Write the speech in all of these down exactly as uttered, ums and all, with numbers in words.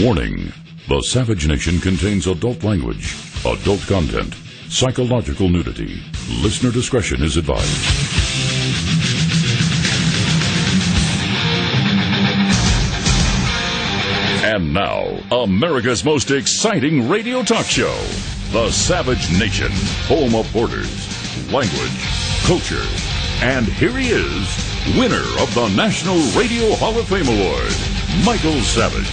Warning: the Savage Nation contains adult language, adult content, psychological nudity. Listener discretion is advised. And now, America's most exciting radio talk show, The Savage Nation, home of borders, language, culture. And here he is, winner of the National Radio Hall of Fame Award, Michael Savage.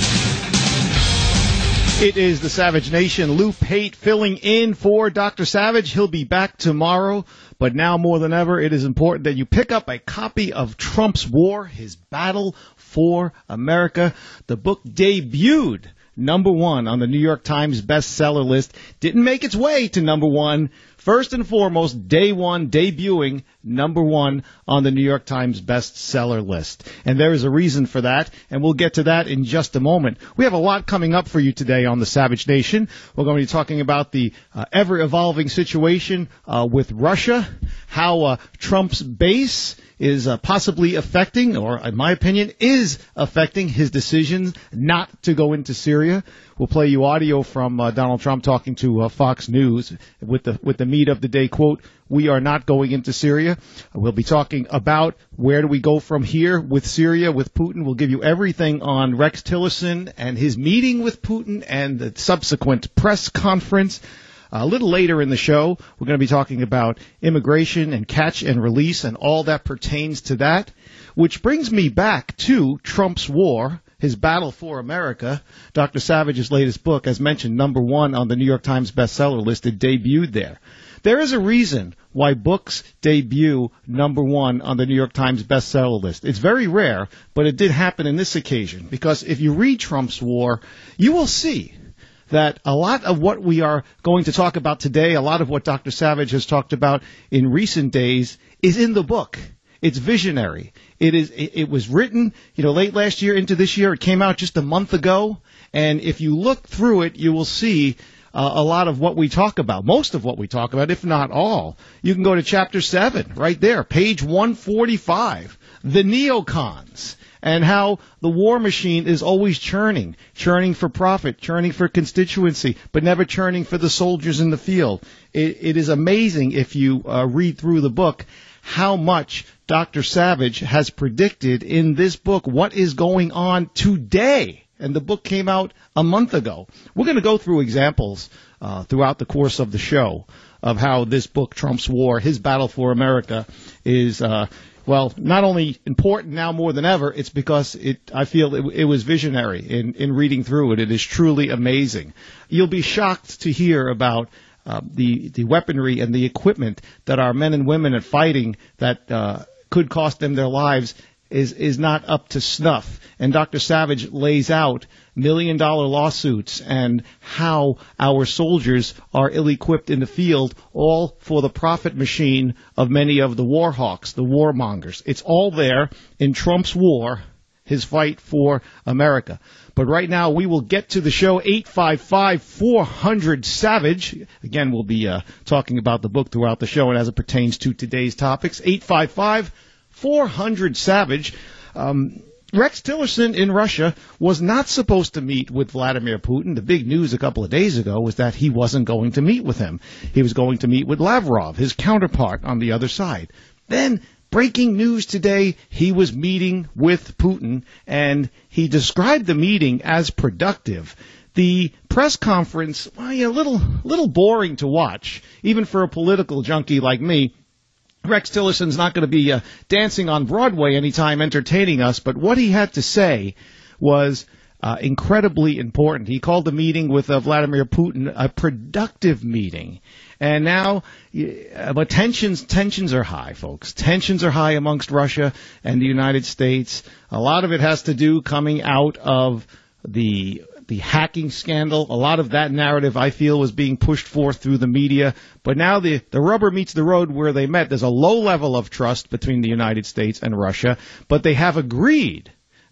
It is the Savage Nation. Lou Pate filling in for Doctor Savage. He'll be back tomorrow, but now more than ever, it is important that you pick up a copy of Trump's War, His Battle for America. The book debuted number one on the New York Times bestseller list. Didn't make its way to number one. First and foremost, day one, debuting number one on the New York Times bestseller list. And there is a reason for that, and we'll get to that in just a moment. We have a lot coming up for you today on the Savage Nation. We're going to be talking about the uh, ever-evolving situation uh, with Russia, how uh, Trump's base is uh, possibly affecting, or in my opinion, is affecting his decision not to go into Syria. We'll play you audio from uh, Donald Trump talking to uh, Fox News with the with the meat of the day, quote, "We are not going into Syria." We'll be talking about where do we go from here with Syria, with Putin. We'll give you everything on Rex Tillerson and his meeting with Putin and the subsequent press conference. A little later in the show, we're going to be talking about immigration and catch and release and all that pertains to that, which brings me back to Trump's War, His Battle for America. Doctor Savage's latest book, as mentioned, number one on the New York Times bestseller list. It debuted there. There is a reason why books debut number one on the New York Times bestseller list. It's very rare, but it did happen in this occasion, because if you read Trump's War, you will see that a lot of what we are going to talk about today, a lot of what Doctor Savage has talked about in recent days, is in the book. It's visionary. It is. It, it was written, you know, late last year into this year. It came out just a month ago, and if you look through it, you will see uh, a lot of what we talk about, most of what we talk about, if not all. You can go to chapter seven, right there, page one forty-five, the neocons. And how the war machine is always churning, churning for profit, churning for constituency, but never churning for the soldiers in the field. It, it is amazing if you uh, read through the book how much Doctor Savage has predicted in this book what is going on today. And the book came out a month ago. We're going to go through examples uh, throughout the course of the show of how this book, Trump's War, His Battle for America, is uh well, not only important now more than ever, it's because it, I feel it, it was visionary in, in reading through it. It is truly amazing. You'll be shocked to hear about uh, the, the weaponry and the equipment that our men and women are fighting that uh, could cost them their lives is, is not up to snuff. And Doctor Savage lays out million-dollar lawsuits and how our soldiers are ill-equipped in the field, all for the profit machine of many of the war hawks, the warmongers. It's all there in Trump's War, His Fight for America. But right now, we will get to the show, eight five five, four hundred, SAVAGE. Again, we'll be uh, talking about the book throughout the show and as it pertains to today's topics. eight five five, four hundred, SAVAGE. Um, Rex Tillerson in Russia was not supposed to meet with Vladimir Putin. The big news a couple of days ago was that he wasn't going to meet with him. He was going to meet with Lavrov, his counterpart on the other side. Then, breaking news today, he was meeting with Putin, and he described the meeting as productive. The press conference, well, yeah, a little, little boring to watch, even for a political junkie like me. Rex Tillerson's not going to be uh, dancing on Broadway anytime entertaining us, but what he had to say was uh, incredibly important. He called the meeting with uh, Vladimir Putin a productive meeting. And now, uh, but tensions, tensions are high, folks. Tensions are high amongst Russia and the United States. A lot of it has to do coming out of the the hacking scandal. A lot of that narrative, I feel, was being pushed forth through the media. But now the, the rubber meets the road where they met. There's a low level of trust between the United States and Russia, but they have agreed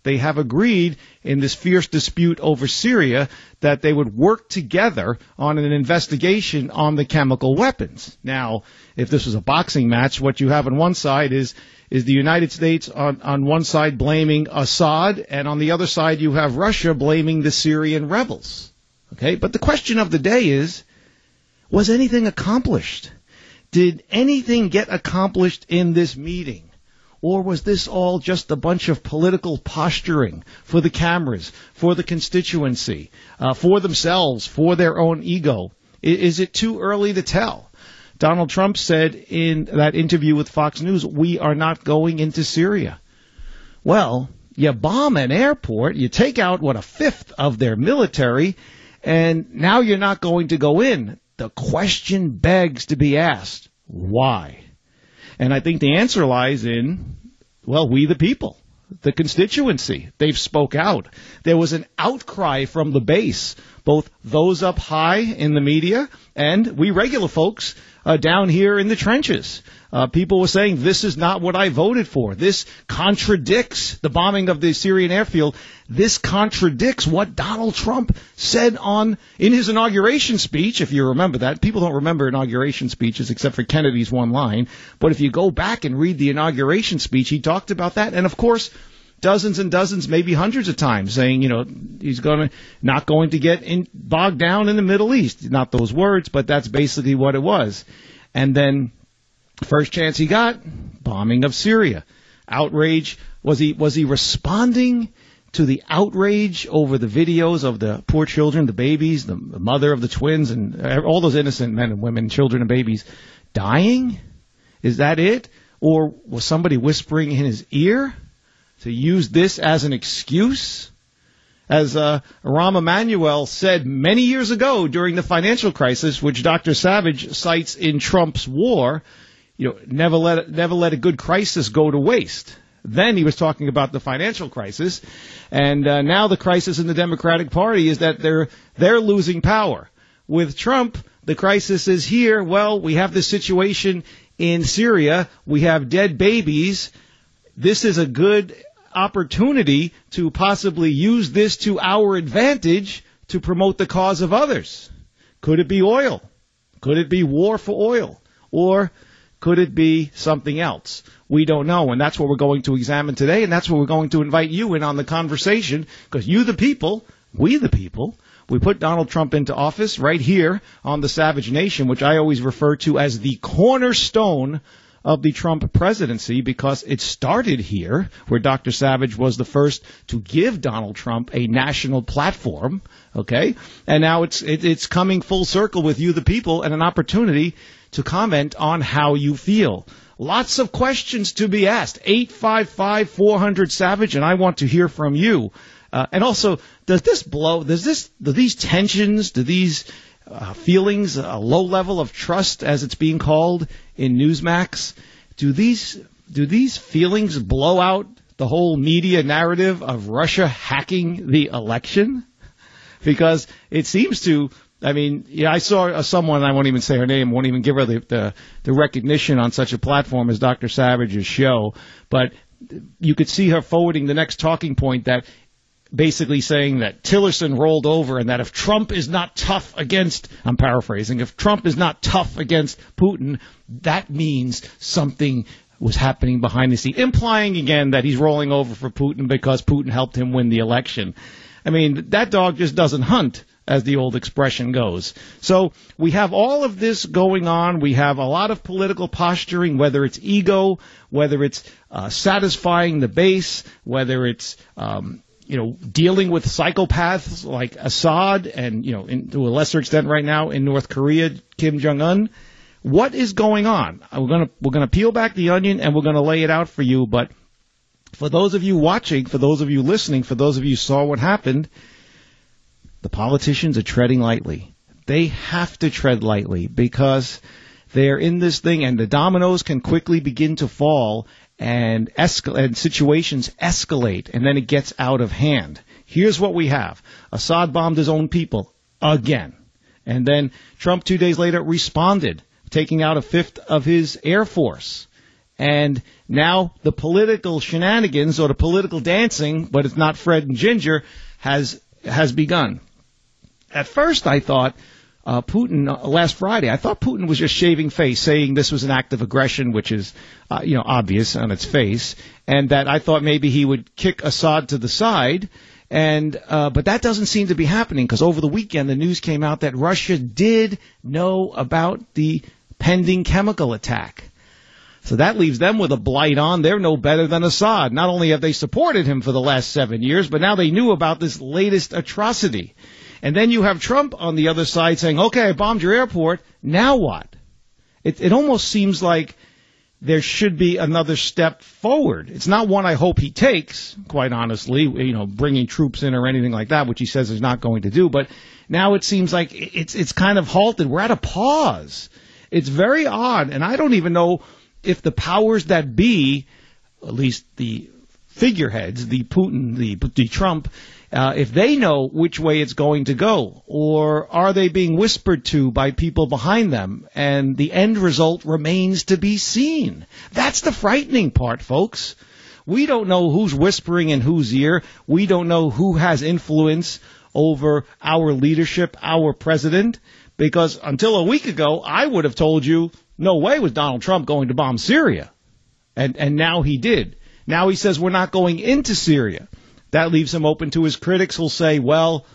they have agreed in this fierce dispute over Syria that they would work together on an investigation on the chemical weapons. Now, if this was a boxing match, what you have on one side is is the United States on, on one side blaming Assad, and on the other side you have Russia blaming the Syrian rebels. Okay, but the question of the day is, was anything accomplished? Did anything get accomplished in this meeting? Or was this all just a bunch of political posturing for the cameras, for the constituency, uh, for themselves, for their own ego? Is, is it too early to tell? Donald Trump said in that interview with Fox News, we are not going into Syria. Well, you bomb an airport, you take out, what, a fifth of their military, and now you're not going to go in. The question begs to be asked, why? And I think the answer lies in, well, we the people, the constituency. They've spoke out. There was an outcry from the base, both those up high in the media and we regular folks uh, down here in the trenches. Uh, people were saying, this is not what I voted for. This contradicts the bombing of the Syrian airfield. This contradicts what Donald Trump said on in his inauguration speech, if you remember that. People don't remember inauguration speeches except for Kennedy's one line. But if you go back and read the inauguration speech, he talked about that. And, of course, dozens and dozens, maybe hundreds of times, saying, you know, he's going to not going to get in, bogged down in the Middle East. Not those words, but that's basically what it was. And then first chance he got, bombing of Syria. Outrage. Was he was he responding to the outrage over the videos of the poor children, the babies, the mother of the twins, and all those innocent men and women, children and babies dying? Is that it? Or was somebody whispering in his ear to use this as an excuse? As uh, Rahm Emanuel said many years ago during the financial crisis, which Doctor Savage cites in Trump's war, you know, never let never let a good crisis go to waste. Then he was talking about the financial crisis, and uh, now the crisis in the Democratic Party is that they're they're losing power. With Trump, the crisis is here. Well, we have this situation in Syria. We have dead babies. This is a good opportunity to possibly use this to our advantage to promote the cause of others. Could it be oil? Could it be war for oil? Or could it be something else? We don't know, and that's what we're going to examine today, and that's what we're going to invite you in on the conversation, because you the people, we the people, we put Donald Trump into office right here on the Savage Nation, which I always refer to as the cornerstone of the Trump presidency, because it started here, where Doctor Savage was the first to give Donald Trump a national platform, okay? And now it's it, it's coming full circle with you, the people, and an opportunity to comment on how you feel. Lots of questions to be asked. eight five five, four hundred, SAVAGE, and I want to hear from you. Uh, and also, does this blow, does this, do these tensions, do these Uh, feelings, a low level of trust, as it's being called in Newsmax, do these do these feelings blow out the whole media narrative of Russia hacking the election? Because it seems to, I mean, yeah, I saw uh, someone, I won't even say her name, won't even give her the, the, the recognition on such a platform as Doctor Savage's show, but you could see her forwarding the next talking point that basically saying that Tillerson rolled over and that if Trump is not tough against, I'm paraphrasing, if Trump is not tough against Putin, that means something was happening behind the scenes, implying again that he's rolling over for Putin because Putin helped him win the election. I mean, that dog just doesn't hunt, as the old expression goes. So we have all of this going on. We have a lot of political posturing, whether it's ego, whether it's uh, satisfying the base, whether it's um, you know, dealing with psychopaths like Assad and, you know, in, to a lesser extent right now in North Korea, Kim Jong-un. What is going on? We're going to we're going to peel back the onion and we're going to lay it out for you. But for those of you watching, for those of you listening, for those of you who saw what happened, the politicians are treading lightly. They have to tread lightly because they're in this thing and the dominoes can quickly begin to fall. And, escal- and situations escalate, and then it gets out of hand. Here's what we have. Assad bombed his own people again. And then Trump two days later responded, taking out a fifth of his air force. And now the political shenanigans or the political dancing, but it's not Fred and Ginger, has has begun. At first I thought uh, Putin, uh, last Friday, I thought Putin was just shaving face, saying this was an act of aggression, which is, uh, you know, obvious on its face, and that I thought maybe he would kick Assad to the side. And uh, but that doesn't seem to be happening, because over the weekend the news came out that Russia did know about the pending chemical attack. So that leaves them with a blight on. They're no better than Assad. Not only have they supported him for the last seven years, but now they knew about this latest atrocity. And then you have Trump on the other side saying, okay, I bombed your airport. Now what? It, it almost seems like there should be another step forward. It's not one I hope he takes, quite honestly, you know, bringing troops in or anything like that, which he says he's not going to do. But now it seems like it's it's kind of halted. We're at a pause. It's very odd, and I don't even know if the powers that be, at least the figureheads, the Putin, the, the Trump, uh, if they know which way it's going to go, or are they being whispered to by people behind them, and the end result remains to be seen. That's the frightening part, folks. We don't know who's whispering in whose ear. We don't know who has influence over our leadership, our president, because until a week ago, I would have told you, no way was Donald Trump going to bomb Syria. And and now he did. Now he says we're not going into Syria. That leaves him open to his critics who'll say, well,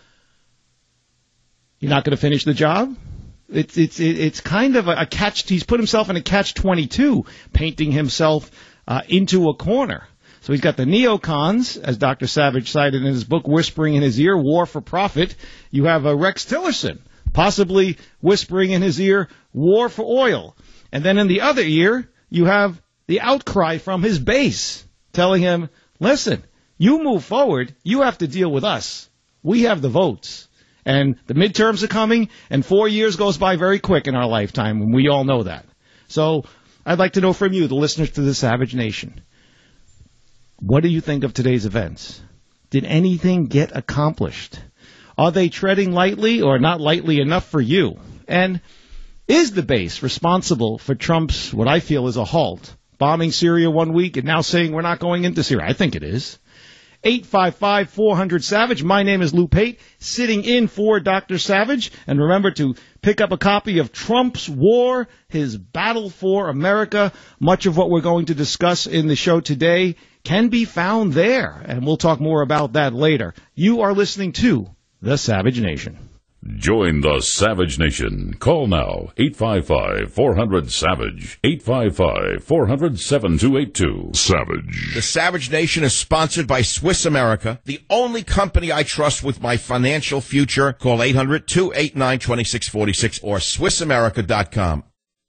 you're not going to finish the job? It's it's it's kind of a, a catch. He's put himself in a catch twenty-two, painting himself uh, into a corner. So he's got the neocons, as Doctor Savage cited in his book, whispering in his ear, war for profit. You have uh, Rex Tillerson, possibly whispering in his ear, war for oil. And then in the other ear, you have the outcry from his base telling him, listen, you move forward, you have to deal with us. We have the votes. And the midterms are coming, and four years goes by very quick in our lifetime, and we all know that. So I'd like to know from you, the listeners to the Savage Nation, what do you think of today's events? Did anything get accomplished? Are they treading lightly or not lightly enough for you? And is the base responsible for Trump's, what I feel is a halt, bombing Syria one week and now saying we're not going into Syria? I think it is. eight five five, four hundred, SAVAGE. My name is Lou Pate, sitting in for Doctor Savage. And remember to pick up a copy of Trump's War, His Battle for America. Much of what we're going to discuss in the show today can be found there, and we'll talk more about that later. You are listening to The Savage Nation. Join the Savage Nation. Call now, eight five five, four hundred, SAVAGE, eight five five, four hundred, seven two eight two. Savage. The Savage Nation is sponsored by Swiss America, the only company I trust with my financial future. Call eight hundred, two eight nine, two six four six or Swiss America dot com.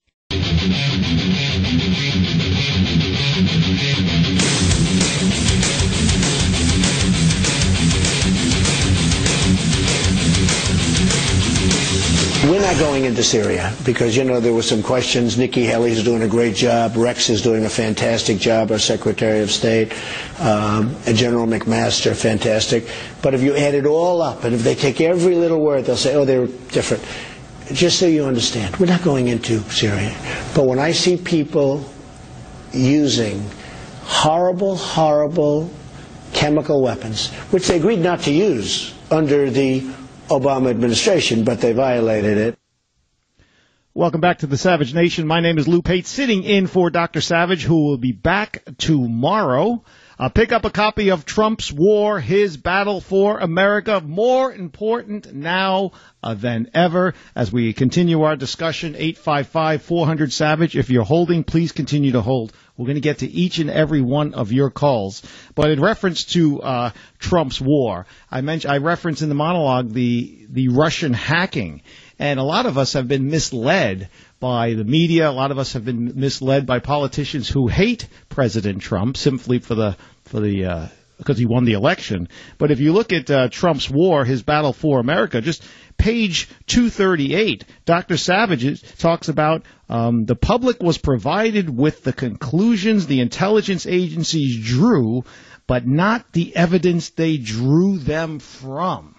We're not going into Syria because, you know, there were some questions. Nikki Haley's doing a great job. Rex is doing a fantastic job, our Secretary of State. Um, and General McMaster, fantastic. But if you add it all up, and if they take every little word, they'll say, oh, they're different. Just so you understand, we're not going into Syria. But when I see people using horrible, horrible chemical weapons, which they agreed not to use under the Obama administration, but they violated it. Welcome back to the Savage Nation. My name is Lou Pate, sitting in for Doctor Savage, who will be back tomorrow. Uh, pick up a copy of Trump's War, His Battle for America. More important now uh, than ever. As we continue our discussion, eight five five, four hundred, SAVAGE. If you're holding, please continue to hold. We're going to get to each and every one of your calls. But in reference to uh, Trump's war, I mentioned, I referenced in the monologue the the Russian hacking. And a lot of us have been misled by the media. A lot of us have been misled by politicians who hate President Trump simply for the for the uh, because he won the election. But if you look at uh, Trump's war, his battle for America, just page two thirty-eight, Doctor Savage talks about um, the public was provided with the conclusions the intelligence agencies drew, but not the evidence they drew them from.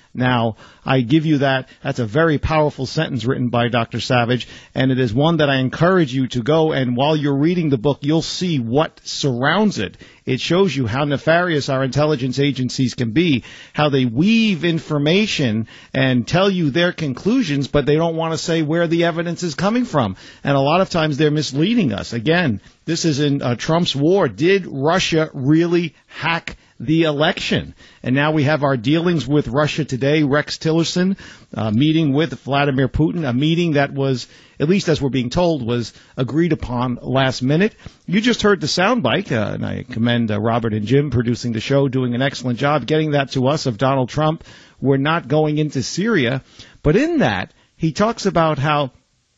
Now, I give you that. That's a very powerful sentence written by Doctor Savage, and it is one that I encourage you to go, and while you're reading the book, you'll see what surrounds it. It shows you how nefarious our intelligence agencies can be, how they weave information and tell you their conclusions, but they don't want to say where the evidence is coming from. And a lot of times they're misleading us. Again, this is in uh, Trump's war. Did Russia really hack the election? And now we have our dealings with Russia today. Rex Tillerson uh, meeting with Vladimir Putin, a meeting that was, at least as we're being told, was agreed upon last minute. You just heard the soundbite, uh, and I commend uh, Robert and Jim producing the show, doing an excellent job getting that to us of Donald Trump. We're not going into Syria. But in that, he talks about how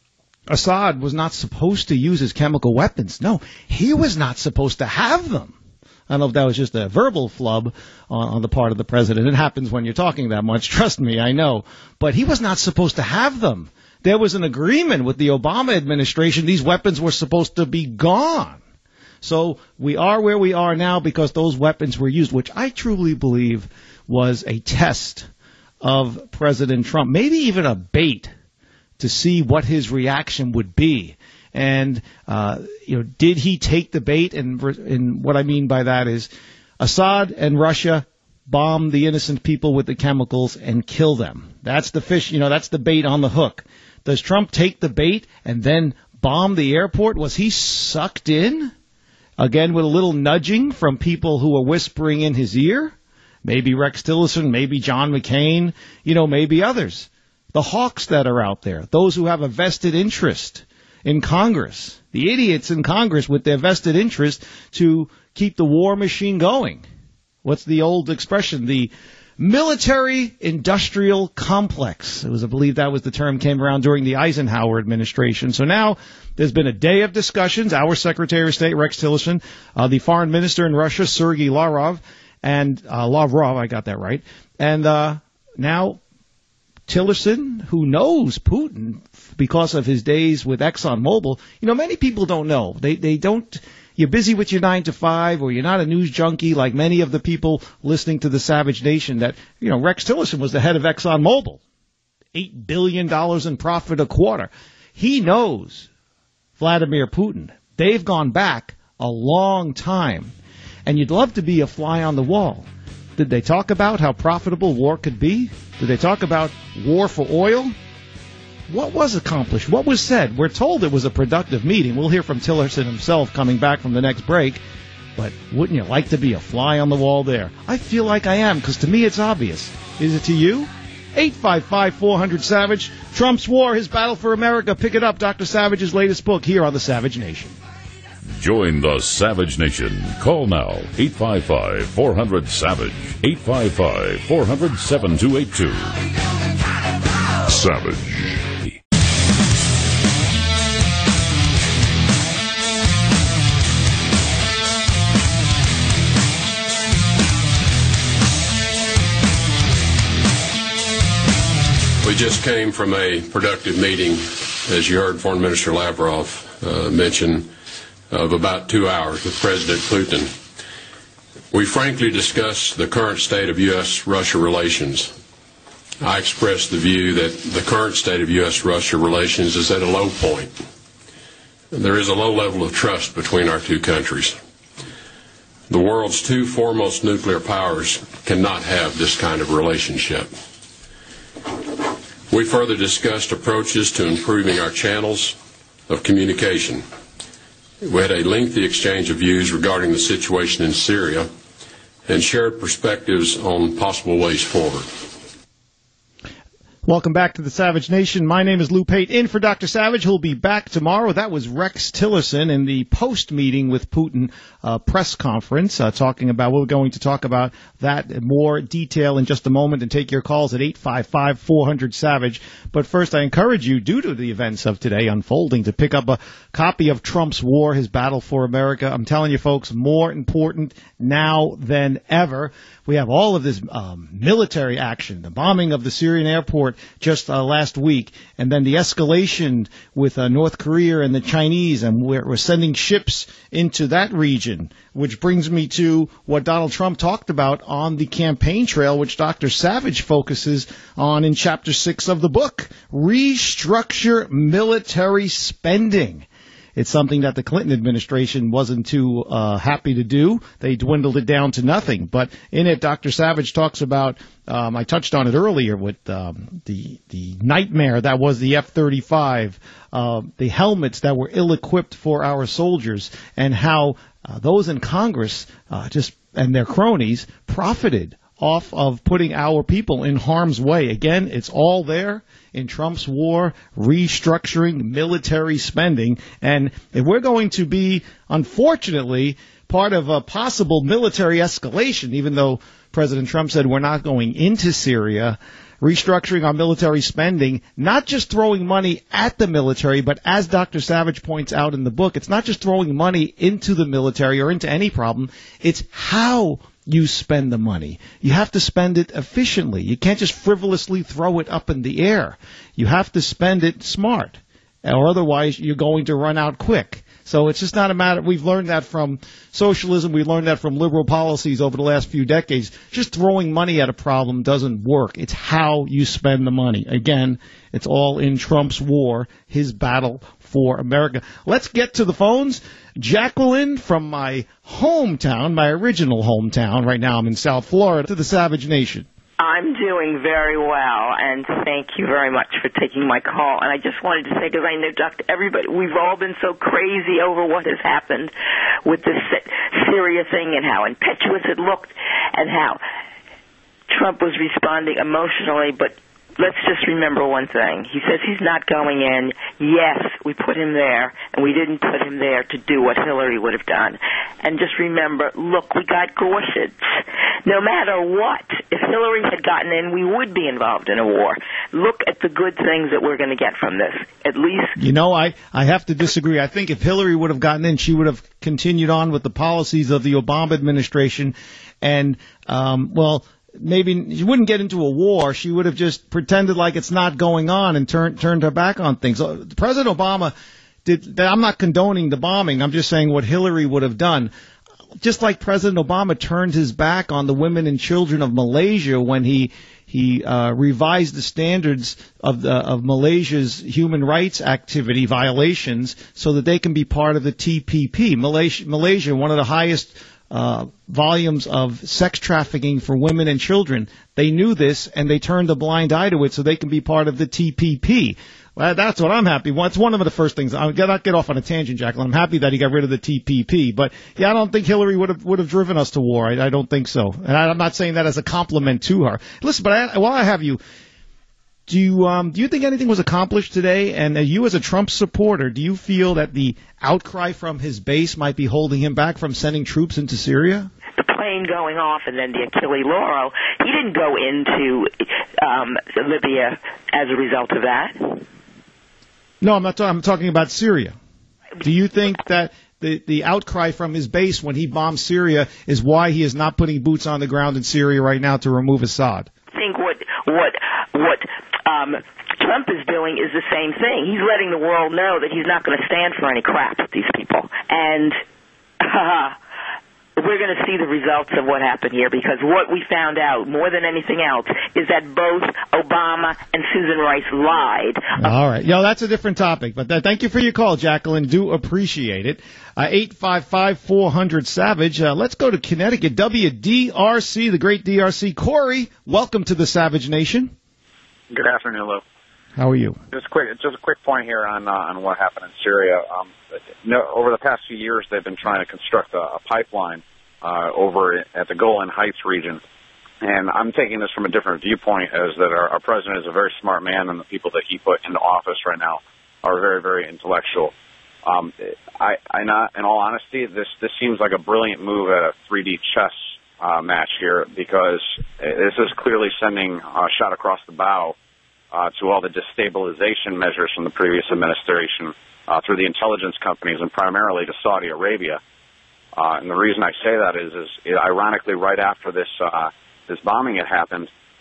Assad was not supposed to use his chemical weapons. No, he was not supposed to have them. I don't know if that was just a verbal flub on, on the part of the president. It happens when you're talking that much. Trust me, I know. But he was not supposed to have them. There was an agreement with the Obama administration. These weapons were supposed to be gone. So we are where we are now because those weapons were used, which I truly believe was a test of President Trump, maybe even a bait to see what his reaction would be. And, uh, you know, did he take the bait? And, and what I mean by that is Assad and Russia bomb the innocent people with the chemicals and kill them. That's the fish, you know, that's the bait on the hook. Does Trump take the bait and then bomb the airport? Was he sucked in? Again, with a little nudging from people who are whispering in his ear? Maybe Rex Tillerson, maybe John McCain, you know, maybe others. The hawks that are out there, those who have a vested interest in Congress, the idiots in Congress with their vested interest to keep the war machine going. What's the old expression? The military-industrial complex. It was, I believe that was the term came around during the Eisenhower administration. So now there's been a day of discussions. Our Secretary of State, Rex Tillerson, uh, the foreign minister in Russia, Sergei Lavrov, and uh, Lavrov, I got that right, and uh, now Tillerson, who knows Putin because of his days with ExxonMobil. You know, many people don't know. They they don't. You're busy with your nine to five, or you're not a news junkie like many of the people listening to the Savage Nation. That you know, Rex Tillerson was the head of ExxonMobil, eight billion dollars in profit a quarter. He knows Vladimir Putin. They've gone back a long time, and you'd love to be a fly on the wall. Did they talk about how profitable war could be? Did they talk about war for oil? What was accomplished? What was said? We're told it was a productive meeting. We'll hear from Tillerson himself coming back from the next break. But wouldn't you like to be a fly on the wall there? I feel like I am, because to me it's obvious. Is it to you? eight five five, four hundred, SAVAGE. Trump's War, His Battle for America. Pick it up, Doctor Savage's latest book here on the Savage Nation. Join the Savage Nation. Call now, eight five five, four hundred, SAVAGE, eight five five, four hundred, seven two eight two. Savage. We just came from a productive meeting, as you heard Foreign Minister Lavrov uh, mention, of about two hours with President Putin. We frankly discussed the current state of U S Russia relations. I expressed the view that the current state of U S Russia relations is at a low point. There is a low level of trust between our two countries. The world's two foremost nuclear powers cannot have this kind of relationship. We further discussed approaches to improving our channels of communication. We had a lengthy exchange of views regarding the situation in Syria and shared perspectives on possible ways forward. Welcome back to the Savage Nation. My name is Lou Pate, in for Doctor Savage, who'll be back tomorrow. That was Rex Tillerson in the post-meeting with Putin uh, press conference, uh, talking about, we're going to talk about that in more detail in just a moment and take your calls at eight five five, four hundred, SAVAGE. But first, I encourage you, due to the events of today unfolding, to pick up a copy of Trump's War, His Battle for America. I'm telling you, folks, more important now than ever. We have all of this um, military action, the bombing of the Syrian airport, just uh, last week, and then the escalation with uh, North Korea and the Chinese, and we're, we're sending ships into that region, which brings me to what Donald Trump talked about on the campaign trail, which Doctor Savage focuses on in Chapter six of the book, restructure military spending. It's something that the Clinton administration wasn't too uh, happy to do. They dwindled it down to nothing. But in it, Doctor Savage talks about, um, I touched on it earlier with um, the the nightmare that was the F thirty-five, uh, the helmets that were ill-equipped for our soldiers, and how uh, those in Congress uh, just and their cronies profited off of putting our people in harm's way. Again, it's all there in Trump's war, restructuring military spending. And if we're going to be, unfortunately, part of a possible military escalation, even though President Trump said we're not going into Syria, restructuring our military spending, not just throwing money at the military, but as Doctor Savage points out in the book, it's not just throwing money into the military or into any problem, it's how you spend the money. You have to spend it efficiently. You can't just frivolously throw it up in the air. You have to spend it smart, or otherwise you're going to run out quick. So it's just not a matter. We've learned that from socialism. We learned that from liberal policies over the last few decades. Just throwing money at a problem doesn't work. It's how you spend the money. Again, it's all in Trump's war, his battle for America. Let's get to the phones. Jacqueline from my hometown, my original hometown. Right now I'm in South Florida, to the Savage Nation. I'm doing very well, and thank you very much for taking my call. And I just wanted to say, because I know, Doctor, everybody, we've all been so crazy over what has happened with this Syria thing and how impetuous it looked and how Trump was responding emotionally, but let's just remember one thing. He says he's not going in. Yes, we put him there, and we didn't put him there to do what Hillary would have done. And just remember, look, we got Gorsuch. No matter what, if Hillary had gotten in, we would be involved in a war. Look at the good things that we're going to get from this. At least... You know, I, I have to disagree. I think if Hillary would have gotten in, she would have continued on with the policies of the Obama administration. And, um, well... maybe she wouldn't get into a war. She would have just pretended like it's not going on and turned turned her back on things. President Obama did. I'm not condoning the bombing. I'm just saying what Hillary would have done. Just like President Obama turned his back on the women and children of Malaysia when he he uh, revised the standards of the of Malaysia's human rights activity violations so that they can be part of the T P P. Malaysia, Malaysia, one of the highest Uh, volumes of sex trafficking for women and children. They knew this, and they turned a blind eye to it so they can be part of the T P P. Well, that's what I'm happy. Well, it's one of the first things. I'll get, I'll get off on a tangent, Jacqueline. I'm happy that he got rid of the T P P. But, yeah, I don't think Hillary would have would have driven us to war. I, I don't think so. And I, I'm not saying that as a compliment to her. Listen, but I, while I have you, do you um, do you think anything was accomplished today? And uh, you as a Trump supporter, do you feel that the outcry from his base might be holding him back from sending troops into Syria? The plane going off and then the Achille Lauro, he didn't go into um, Libya as a result of that. No, I'm not talking. I'm talking about Syria. Do you think that the the outcry from his base when he bombed Syria is why he is not putting boots on the ground in Syria right now to remove Assad? I think what what what um, Trump is doing is the same thing. He's letting the world know that he's not going to stand for any crap with these people, and uh, we're going to see the results of what happened here, because what we found out more than anything else is that both Obama and Susan Rice lied. All right. Yo, that's a different topic, but th- thank you for your call, Jacqueline. Do appreciate it. Uh, eight five five, four hundred, SAVAGE. Uh, let's go to Connecticut, W D R C, the great D R C. Corey, welcome to the Savage Nation. Good afternoon, Lou. How are you? Just quick, just a quick point here on uh, on what happened in Syria. Um, no, over the past few years, they've been trying to construct a, a pipeline uh, over at the Golan Heights region, and I'm taking this from a different viewpoint, as that our, our president is a very smart man, and the people that he put into office right now are very, very intellectual. Um, I, I not, in all honesty, this this seems like a brilliant move at a three D chess uh, match here, because this is clearly sending a shot across the bow Uh, to all the destabilization measures from the previous administration uh, through the intelligence companies, and primarily to Saudi Arabia. Uh, and the reason I say that is, is it, ironically, right after this uh, this bombing had happened,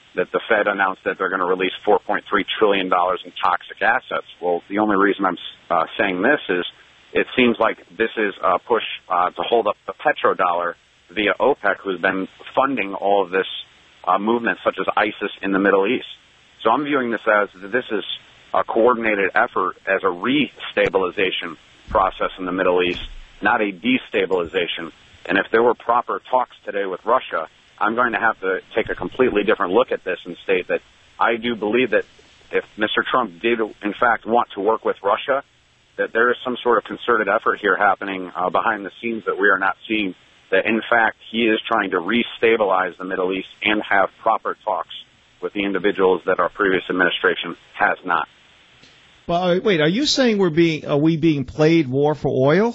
that the Fed announced that they're going to release four point three trillion dollars in toxic assets. Well, the only reason I'm uh, saying this is it seems like this is a push uh, to hold up the petrodollar via OPEC, who's been funding all of this uh, movement, such as ISIS in the Middle East. So I'm viewing this as this is a coordinated effort as a restabilization process in the Middle East, not a destabilization. And if there were proper talks today with Russia, I'm going to have to take a completely different look at this and state that I do believe that if Mister Trump did, in fact, want to work with Russia, that there is some sort of concerted effort here happening uh, behind the scenes that we are not seeing, that, in fact, he is trying to restabilize the Middle East and have proper talks with the individuals that our previous administration has not. Well, wait, are you saying we're being are we being played war for oil?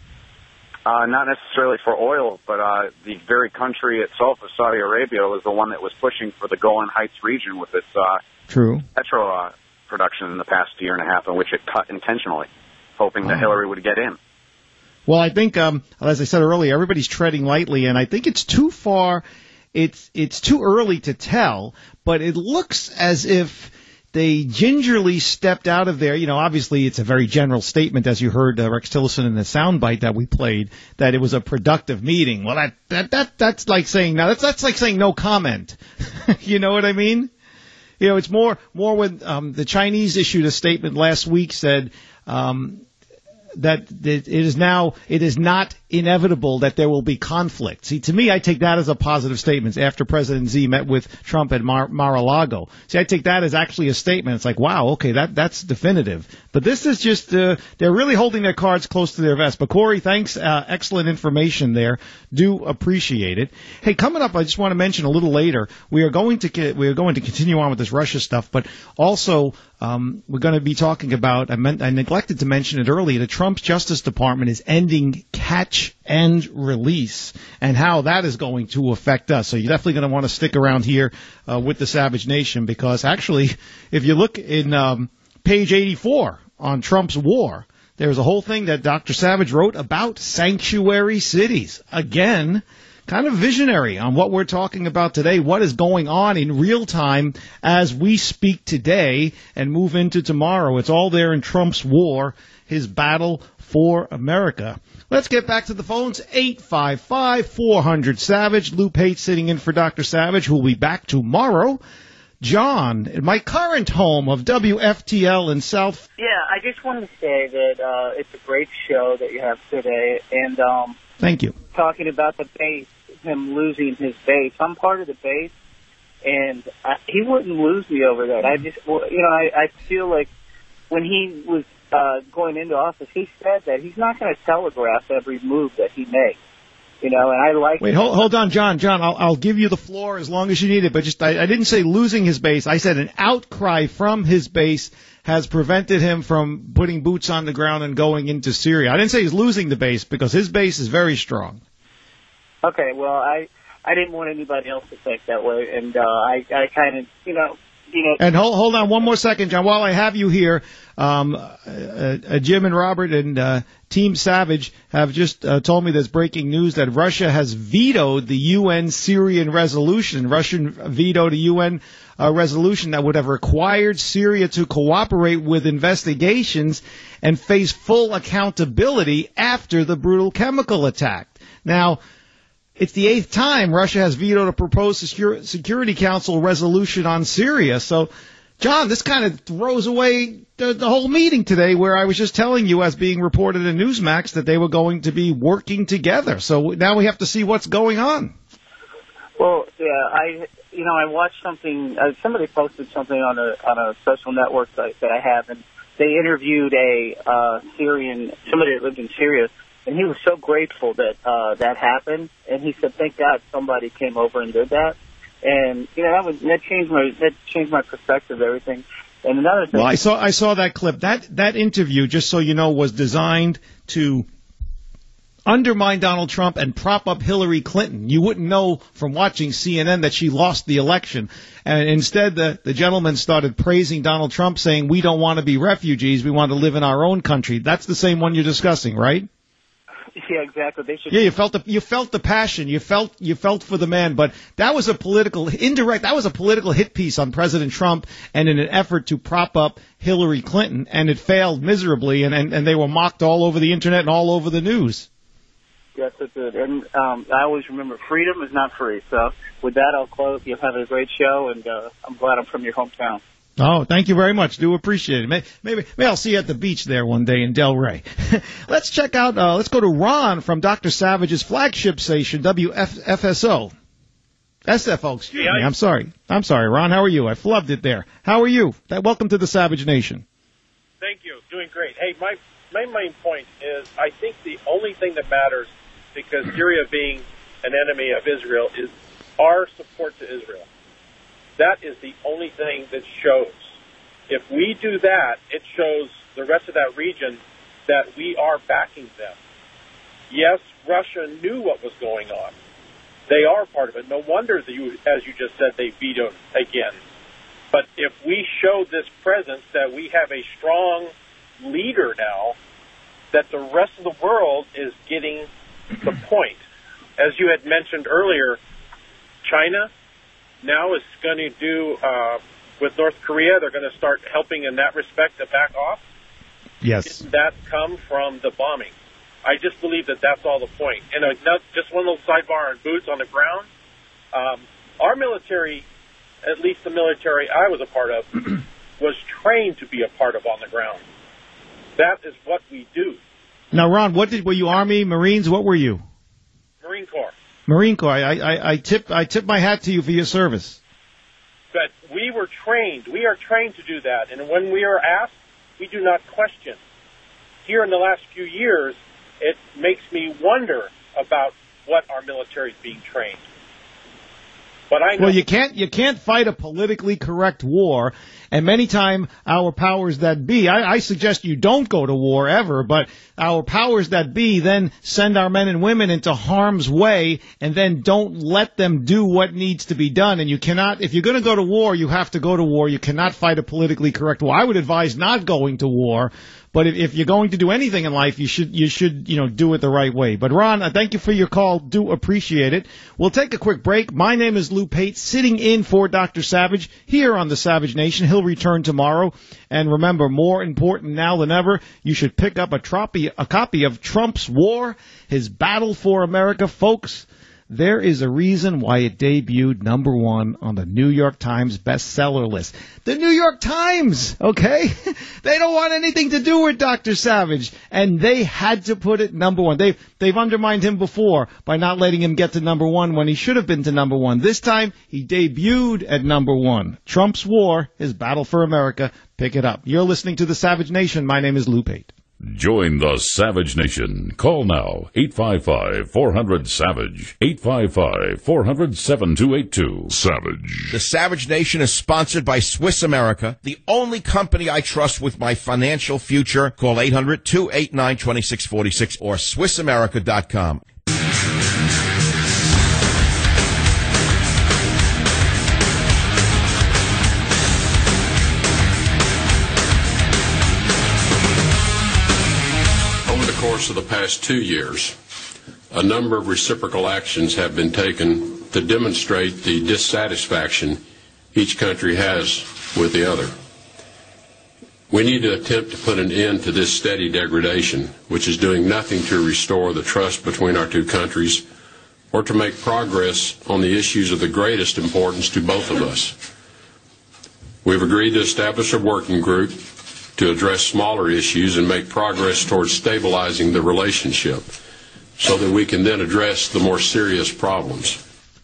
Uh, not necessarily for oil, but uh, the very country itself of Saudi Arabia was the one that was pushing for the Golan Heights region with its uh, True. petro uh, production in the past year and a half, in which it cut intentionally, hoping that Oh. Hillary would get in. Well, I think, um, as I said earlier, everybody's treading lightly, and I think it's too far. It's it's too early to tell, but it looks as if they gingerly stepped out of there. You know, obviously it's a very general statement, as you heard uh, Rex Tillerson in the soundbite that we played, that it was a productive meeting. Well, that that that that's like saying now that's that's like saying no comment. You know what I mean? You know, it's more more when um, the Chinese issued a statement last week, said um, that it is now it is not inevitable that there will be conflict. See, to me, I take that as a positive statement. After President Xi met with Trump at Mar- Mar-a-Lago, see, I take that as actually a statement. It's like, wow, okay, that that's definitive. But this is just uh, they're really holding their cards close to their vest. But Corey, thanks, uh, excellent information there. Do appreciate it. Hey, coming up, I just want to mention a little later, we are going to we are going to continue on with this Russia stuff, but also um, we're going to be talking about. I, meant, I neglected to mention it earlier. The Trump's Justice Department is ending catch and release, and how that is going to affect us. So you're definitely going to want to stick around here uh, with the Savage Nation, because actually, if you look in um, page eighty-four on Trump's war, there's a whole thing that Doctor Savage wrote about sanctuary cities. Again, kind of visionary on what we're talking about today, what is going on in real time as we speak today and move into tomorrow. It's all there in Trump's war, his battle for America. Let's get back to the phones. eight five five, four hundred, SAVAGE. Lou Pate sitting in for Doctor Savage, who will be back tomorrow. John, in my current home of W F T L in South. Yeah, I just wanted to say that uh, it's a great show that you have today. And um, Thank you. Talking about the base, him losing his base. I'm part of the base, and I, he wouldn't lose me over that. I just, you know, I, I feel like when he was uh, going into office, he said that he's not going to telegraph every move that he makes. You know, and I like. Wait, hold, hold on, John. John, I'll, I'll give you the floor as long as you need it. But just, I, I didn't say losing his base. I said an outcry from his base has prevented him from putting boots on the ground and going into Syria. I didn't say he's losing the base, because his base is very strong. Okay, well, I I didn't want anybody else to think that way, and uh, I I kind of you know. You know, and hold, hold on one more second, John. While I have you here, um, uh, uh, Jim and Robert and uh, Team Savage have just uh, told me there's breaking news that Russia has vetoed the U N Syrian resolution. Russian vetoed a U N uh, resolution that would have required Syria to cooperate with investigations and face full accountability after the brutal chemical attack. Now, it's the eighth time Russia has vetoed a proposed Security Council resolution on Syria. So, John, this kind of throws away the, the whole meeting today, where I was just telling you, as being reported in Newsmax, that they were going to be working together. So now we have to see what's going on. Well, yeah, I, you know, I watched something. Uh, somebody posted something on a on a social network that, that I have, and they interviewed a uh, Syrian, somebody that lived in Syria. And he was so grateful that uh, that happened, and he said, "Thank God somebody came over and did that." And you know that was that changed my that changed my perspective of everything. And another thing, well, I saw I saw that clip. That that interview, just so you know, was designed to undermine Donald Trump and prop up Hillary Clinton. You wouldn't know from watching C N N that she lost the election, and instead the the gentleman started praising Donald Trump, saying, "We don't want to be refugees. We want to live in our own country." That's the same one you're discussing, right? Yeah, exactly. They should. Yeah, you felt the you felt the passion. You felt you felt for the man. But that was a political indirect. That was a political hit piece on President Trump, and in an effort to prop up Hillary Clinton, and it failed miserably. And and, and they were mocked all over the internet and all over the news. Yes, it did. And um, I always remember, freedom is not free. So with that, I'll close. You'll have a great show, and uh, I'm glad I'm from your hometown. Oh, thank you very much. Do appreciate it. Maybe, maybe, maybe I'll see you at the beach there one day in Delray. Let's check out, uh, let's go to Ron from Doctor Savage's flagship station, W F S O. S F O, excuse yeah, me. I'm sorry. I'm sorry, Ron. How are you? I flubbed it there. How are you? Welcome to the Savage Nation. Thank you. Doing great. Hey, my, my main point is I think the only thing that matters, because Syria being an enemy of Israel, is our support to Israel. That is the only thing that shows. If we do that, it shows the rest of that region that we are backing them. Yes, Russia knew what was going on. They are part of it. No wonder that you, as you just said, they vetoed again. But if we show this presence that we have a strong leader now, that the rest of the world is getting the point. As you had mentioned earlier, China now is going to do, uh, with North Korea, they're going to start helping in that respect to back off. Yes. Didn't that come from the bombing? I just believe that that's all the point. And uh, just one little sidebar on boots on the ground. Um, our military, at least the military I was a part of, was trained to be a part of on the ground. That is what we do. Now, Ron, what did were you? Army, Marines? What were you? Marine Corps. Marine Corps. I, I, I tip I tip my hat to you for your service. But we were trained. We are trained to do that. And when we are asked, we do not question. Here in the last few years, it makes me wonder about what our military is being trained. But I know well, you can't you can't fight a politically correct war, and many times our powers that be, I, I suggest you don't go to war ever, but our powers that be then send our men and women into harm's way, and then don't let them do what needs to be done. And you cannot, if you're going to go to war, you have to go to war. You cannot fight a politically correct war. I would advise not going to war. But if, if you're going to do anything in life, you should, you should, you know, do it the right way. But Ron, I thank you for your call. Do appreciate it. We'll take a quick break. My name is Lou Pate, sitting in for Doctor Savage here on the Savage Nation. He'll return tomorrow. And remember, more important now than ever, you should pick up a, tropy, a copy of Trump's War, His Battle for America. Folks, there is a reason why it debuted number one on the New York Times bestseller list. The New York Times, okay? They don't want anything to do with Doctor Savage, and they had to put it number one. They've, they've undermined him before by not letting him get to number one when he should have been to number one. This time, he debuted at number one. Trump's War, His Battle for America. Pick it up. You're listening to The Savage Nation. My name is Lou Pate. Join the Savage Nation. Call now, eight five five, four hundred, SAVAGE, eight five five, four hundred, seven two eight two. Savage. The Savage Nation is sponsored by Swiss America, the only company I trust with my financial future. Call eight hundred, two eight nine, two six four six or Swiss America dot com. Course of the past two years, a number of reciprocal actions have been taken to demonstrate the dissatisfaction each country has with the other. We need to attempt to put an end to this steady degradation, which is doing nothing to restore the trust between our two countries or to make progress on the issues of the greatest importance to both of us. We've agreed to establish a working group to address smaller issues and make progress towards stabilizing the relationship so that we can then address the more serious problems.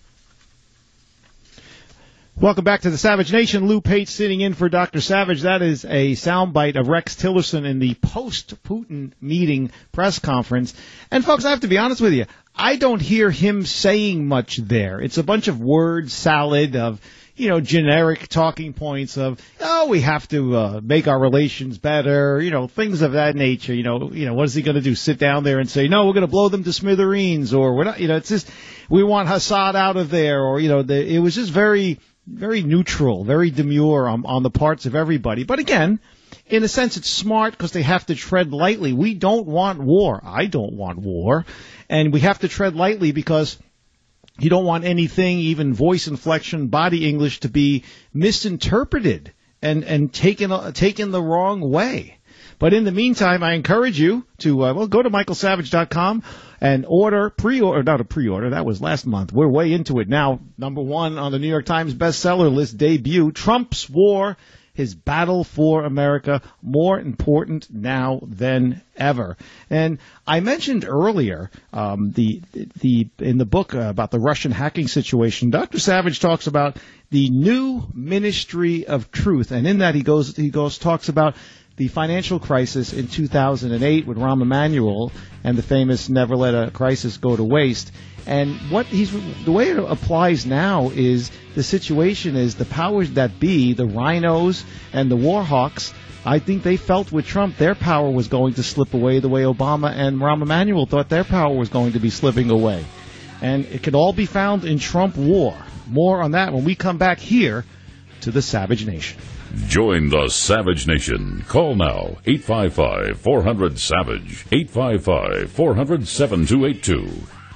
Welcome back to the Savage Nation. Lou Pate sitting in for Doctor Savage. That is a soundbite of Rex Tillerson in the post-Putin meeting press conference. And, folks, I have to be honest with you. I don't hear him saying much there. It's a bunch of word salad of, you know, generic talking points of, oh, we have to uh, make our relations better, you know, things of that nature. You know, you know, what is he going to do? Sit down there and say, no, we're going to blow them to smithereens, or we're not, you know, it's just, we want Assad out of there, or, you know, the, it was just very, very neutral, very demure on, on the parts of everybody. But again, in a sense, it's smart because they have to tread lightly. We don't want war. I don't want war. And we have to tread lightly because you don't want anything, even voice inflection, body English, to be misinterpreted and, and taken, uh, taken the wrong way. But in the meantime, I encourage you to, uh, well, go to michael savage dot com and order, pre-order, not a pre-order, that was last month. We're way into it now. Number one on the New York Times bestseller list debut, Trump's War, His Battle for America, more important now than ever. And I mentioned earlier, um, the, the, in the book uh, about the Russian hacking situation, Doctor Savage talks about the new Ministry of Truth. And in that he goes, he goes, talks about the financial crisis in two thousand eight with Rahm Emanuel and the famous Never Let a Crisis Go to Waste. And what he's the way it applies now is the situation is the powers that be, the rhinos and the war hawks, I think they felt with Trump their power was going to slip away the way Obama and Rahm Emanuel thought their power was going to be slipping away. And it could all be found in Trump War. More on that when we come back here to the Savage Nation. Join the Savage Nation. Call now, eight five five, four hundred, SAVAGE, eight five five, four hundred, seven two eight two.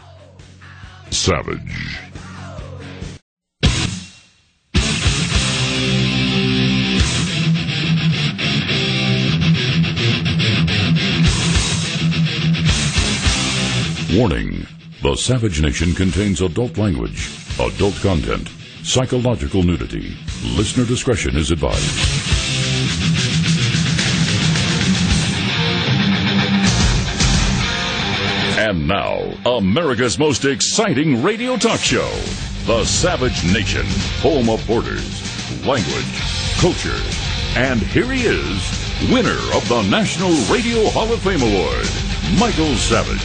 Savage. Warning. The Savage Nation contains adult language, adult content, psychological nudity. Listener discretion is advised. And now, America's most exciting radio talk show, The Savage Nation, home of borders, language, culture. And here he is, winner of the National Radio Hall of Fame Award, Michael Savage.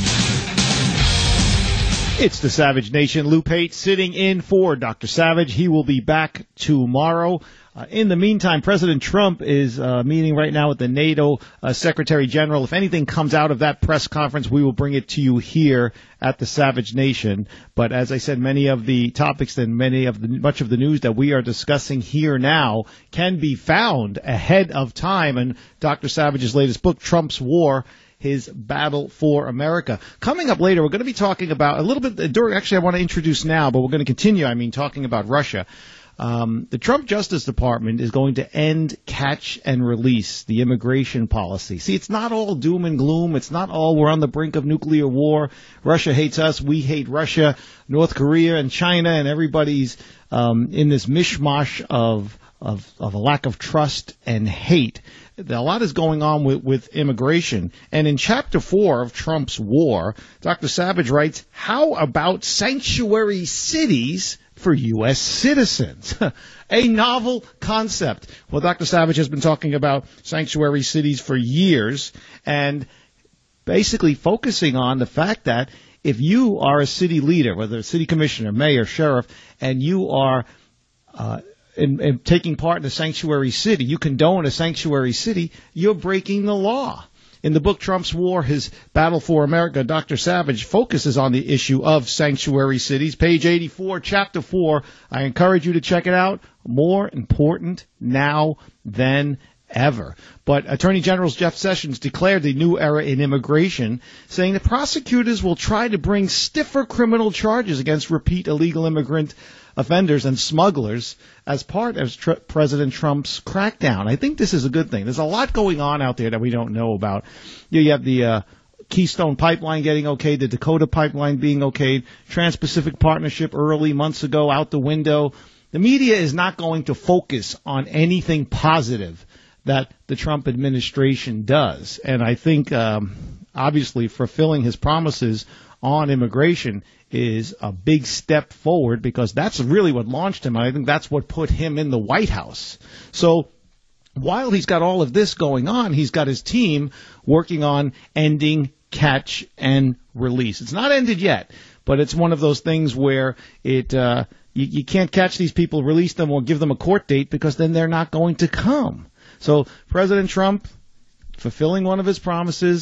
It's the Savage Nation. Lou Pate sitting in for Doctor Savage. He will be back tomorrow. Uh, in the meantime, President Trump is uh, meeting right now with the NATO uh, Secretary General. If anything comes out of that press conference, we will bring it to you here at the Savage Nation. But as I said, many of the topics and many of the much of the news that we are discussing here now can be found ahead of time in Doctor Savage's latest book, Trump's War, His Battle for America. Coming up later, we're going to be talking about a little bit, during, actually I want to introduce now, but we're going to continue, I mean, talking about Russia. Um, the Trump Justice Department is going to end catch and release, the immigration policy. See, it's not all doom and gloom. It's not all we're on the brink of nuclear war. Russia hates us. We hate Russia. North Korea and China and everybody's um, in this mishmash of, of, of a lack of trust and hate. A lot is going on with, with immigration. And in Chapter four of Trump's War, Doctor Savage writes, how about sanctuary cities for U S citizens? A novel concept. Well, Doctor Savage has been talking about sanctuary cities for years and basically focusing on the fact that if you are a city leader, whether a city commissioner, mayor, sheriff, and you are uh In, in taking part in a sanctuary city, you condone a sanctuary city, you're breaking the law. In the book Trump's War, His Battle for America, Doctor Savage focuses on the issue of sanctuary cities. Page eighty-four, Chapter four. I encourage you to check it out. More important now than ever. But Attorney General Jeff Sessions declared a new era in immigration, saying that prosecutors will try to bring stiffer criminal charges against repeat illegal immigrant offenders and smugglers as part of tr- President Trump's crackdown. I think this is a good thing. There's a lot going on out there that we don't know about. You, you have the uh, Keystone Pipeline getting okayed, the Dakota Pipeline being okayed, Trans-Pacific Partnership early months ago out the window. The media is not going to focus on anything positive that the Trump administration does. And I think, um, obviously, fulfilling his promises on immigration is a big step forward because that's really what launched him. And I think that's what put him in the White House. So while he's got all of this going on, he's got his team working on ending catch and release. It's not ended yet, but it's one of those things where it uh, you, you can't catch these people, release them, or give them a court date because then they're not going to come. So President Trump, fulfilling one of his promises,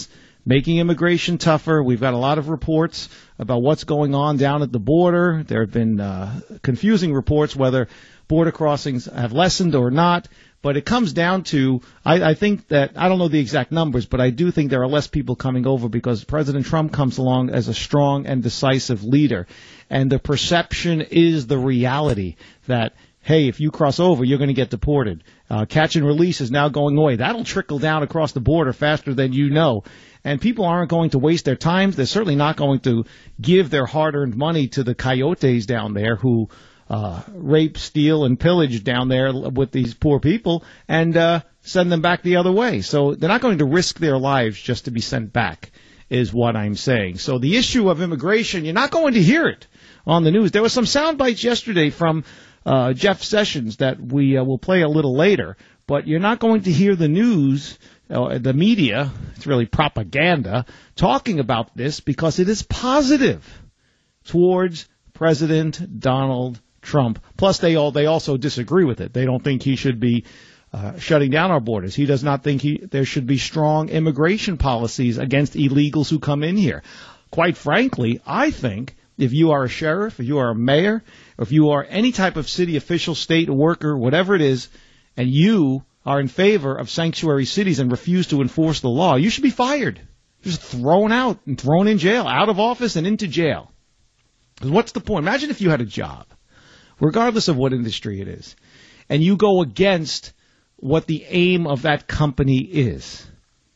making immigration tougher. We've got a lot of reports about what's going on down at the border. There have been uh, confusing reports whether border crossings have lessened or not. But it comes down to, I, I think that, I don't know the exact numbers, but I do think there are less people coming over because President Trump comes along as a strong and decisive leader. And the perception is the reality that, hey, if you cross over, you're going to get deported. Uh, catch and release is now going away. That'll trickle down across the border faster than you know. And people aren't going to waste their time. They're certainly not going to give their hard-earned money to the coyotes down there who uh rape, steal, and pillage down there with these poor people and uh send them back the other way. So they're not going to risk their lives just to be sent back, is what I'm saying. So the issue of immigration, you're not going to hear it on the news. There was some sound bites yesterday from uh Jeff Sessions that we uh, will play a little later, but you're not going to hear the news, uh, the media, it's really propaganda, talking about this because it is positive towards President Donald Trump. Plus, they all they also disagree with it. They don't think he should be uh, shutting down our borders. He does not think he there should be strong immigration policies against illegals who come in here. Quite frankly, I think if you are a sheriff, if you are a mayor, if you are any type of city official, state worker, whatever it is, and you are in favor of sanctuary cities and refuse to enforce the law, you should be fired. Just thrown out and thrown in jail, out of office and into jail. Because what's the point? Imagine if you had a job, regardless of what industry it is, and you go against what the aim of that company is,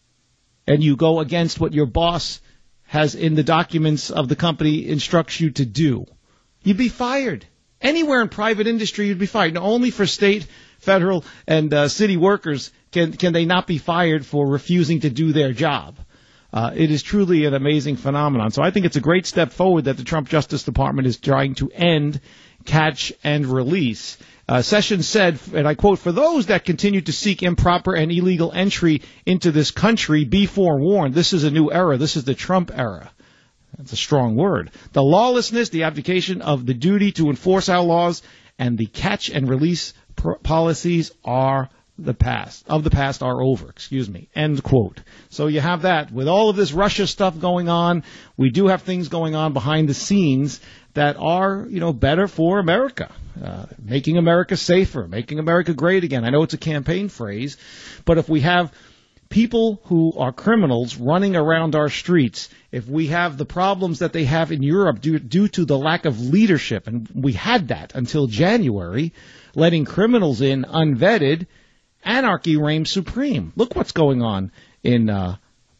and you go against what your boss has in the documents of the company instructs you to do, you'd be fired. Anywhere in private industry, you'd be fired. Now, only for state, federal, and uh, city workers can can they not be fired for refusing to do their job. Uh, it is truly an amazing phenomenon. So I think it's a great step forward that the Trump Justice Department is trying to end catch and release. Uh, Sessions said, and I quote, "For those that continue to seek improper and illegal entry into this country, be forewarned. This is a new era. This is the Trump era." That's a strong word. "The lawlessness, the abdication of the duty to enforce our laws, and the catch and release pr- policies are the past, of the past are over, excuse me," end quote. So you have that. With all of this Russia stuff going on, we do have things going on behind the scenes that are, you know, better for America. Uh, making America safer, making America great again. I know it's a campaign phrase, but if we have people who are criminals running around our streets, if we have the problems that they have in Europe due, due to the lack of leadership, and we had that until January, letting criminals in unvetted, anarchy reigns supreme. Look what's going on in uh,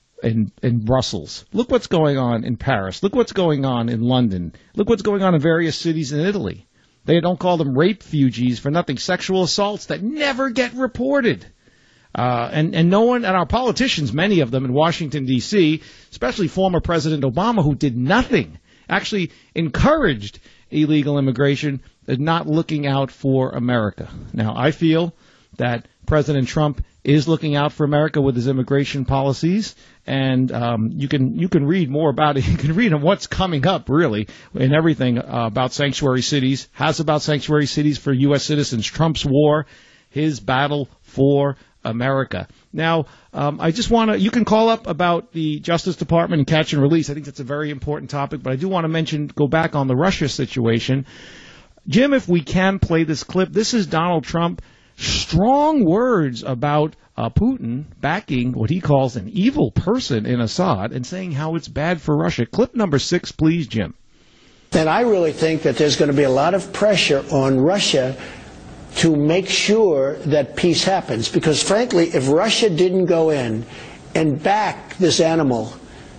in in Brussels. Look what's going on in Paris. Look what's going on in London. Look what's going on in various cities in Italy. They don't call them rape refugees for nothing. Sexual assaults that never get reported. Uh, and, and no one, and our politicians, many of them in Washington, D C, especially former President Obama, who did nothing, actually encouraged illegal immigration, is not looking out for America. Now, I feel that President Trump is looking out for America with his immigration policies, and um, you can you can read more about it. You can read on what's coming up, really, in everything uh, about sanctuary cities, House about sanctuary cities for U S citizens, Trump's war, his battle for America. Now, um, I just want to, you can call up about the Justice Department and catch and release. I think that's a very important topic, but I do want to mention, go back on the Russia situation. Jim, if we can play this clip, this is Donald Trump. Strong words about uh, Putin backing what he calls an evil person in Assad and saying how it's bad for Russia. Clip number six, please, Jim. And I really think that there's going to be a lot of pressure on Russia to make sure that peace happens. Because, frankly, if Russia didn't go in and back this animal,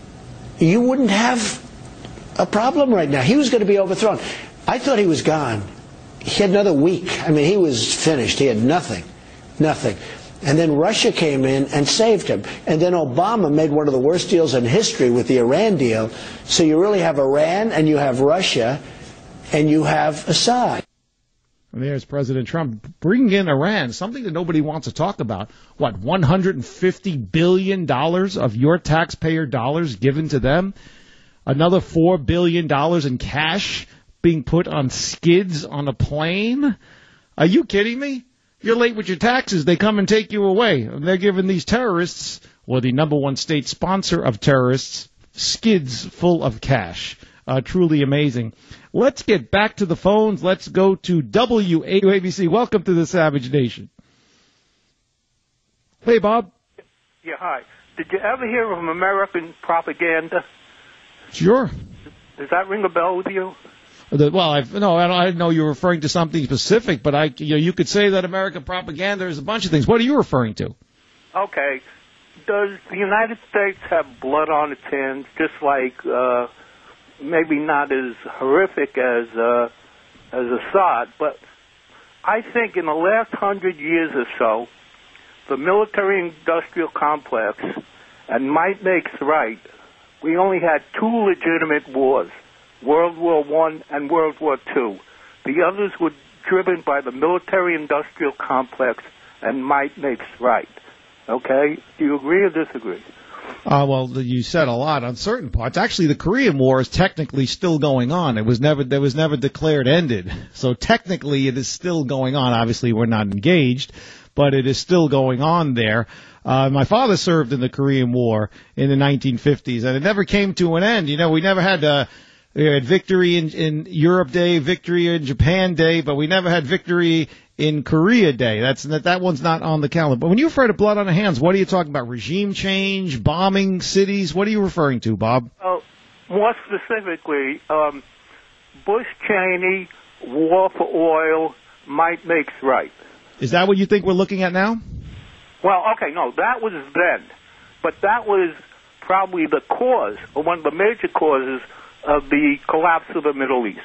you wouldn't have a problem right now. He was going to be overthrown. I thought he was gone. He had another week. I mean, he was finished. He had nothing, nothing. And then Russia came in and saved him. And then Obama made one of the worst deals in history with the Iran deal. So you really have Iran, and you have Russia, and you have Assad. And there's President Trump bringing in Iran, something that nobody wants to talk about. What, one hundred fifty billion dollars of your taxpayer dollars given to them? Another four billion dollars in cash being put on skids on a plane? Are you kidding me? You're late with your taxes. They come and take you away. And they're giving these terrorists or the number one state sponsor of terrorists, skids full of cash. Uh, truly amazing. Let's get back to the phones. Let's go to W A B C. Welcome to the Savage Nation. Hey, Bob. Yeah, hi. Did you ever hear of American propaganda? Sure. Does that ring a bell with you? The, well, I've, no, I don't, I didn't know you were referring to something specific, but I, you know, you could say that American propaganda is a bunch of things. What are you referring to? Okay. Does the United States have blood on its hands, just like uh, maybe not as horrific as uh, as Assad, but I think in the last hundred years or so, the military-industrial complex, and might makes right, we only had two legitimate wars, World War One and World War Two. The others were driven by the military-industrial complex, and might makes right. Okay? Do you agree or disagree? Uh, well, you said a lot on certain parts. Actually, the Korean War is technically still going on. It was never, it was never declared ended. So technically, it is still going on. Obviously, we're not engaged, but it is still going on there. Uh, my father served in the Korean War in the nineteen fifties, and it never came to an end. You know, we never had uh, we had victory in, in Europe Day, victory in Japan Day, but we never had victory in Korea Day. That's that, that one's not on the calendar. But when you refer to blood on the hands, what are you talking about? Regime change, bombing cities? What are you referring to, Bob? Uh, more specifically, um, Bush Cheney, war for oil, might makes right. Is that what you think we're looking at now? Well, okay, no, that was then. But that was probably the cause, or one of the major causes, of the collapse of the Middle East.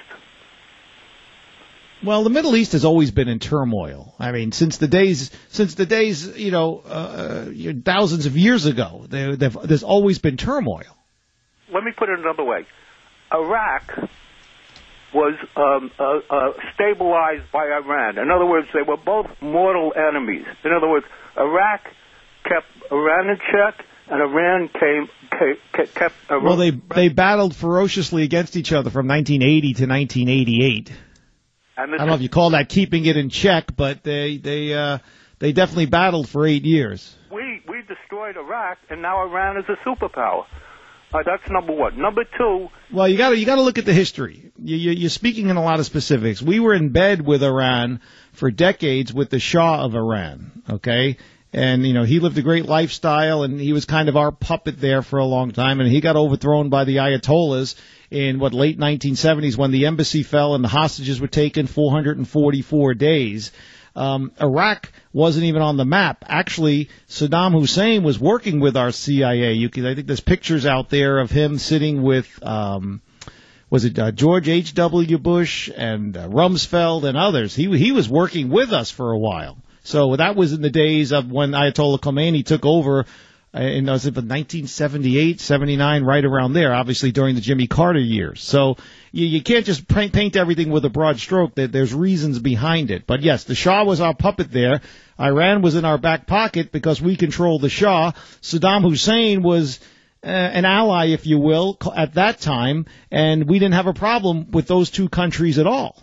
Well, the Middle East has always been in turmoil. I mean, since the days, since the days, you know, uh, thousands of years ago, there, there's always been turmoil. Let me put it another way. Iraq was um, uh, uh, stabilized by Iran. In other words, they were both mortal enemies. In other words, Iraq kept Iran in check, and Iran came, came kept Iran. Well, they they battled ferociously against each other from nineteen eighty to nineteen eighty-eight. I don't know if you call that keeping it in check, but they they uh, they definitely battled for eight years. We we destroyed Iraq, and now Iran is a superpower. Uh, that's number one. Number two. Well, you got to you got to look at the history. You, you, you're speaking in a lot of specifics. We were in bed with Iran for decades with the Shah of Iran. Okay. And, you know, he lived a great lifestyle, and he was kind of our puppet there for a long time. And he got overthrown by the Ayatollahs in, what, late nineteen seventies when the embassy fell and the hostages were taken, four hundred forty-four days. Um, Iraq wasn't even on the map. Actually, Saddam Hussein was working with our C I A. You can, I think there's pictures out there of him sitting with, um, was it uh, George H W. Bush and uh, Rumsfeld and others. He he was working with us for a while. So that was in the days of when Ayatollah Khomeini took over in was it nineteen seventy-eight, seventy-nine, right around there, obviously during the Jimmy Carter years. So you, you can't just paint, paint everything with a broad stroke. That there's reasons behind it. But yes, the Shah was our puppet there. Iran was in our back pocket because we controlled the Shah. Saddam Hussein was uh, an ally, if you will, at that time, and we didn't have a problem with those two countries at all.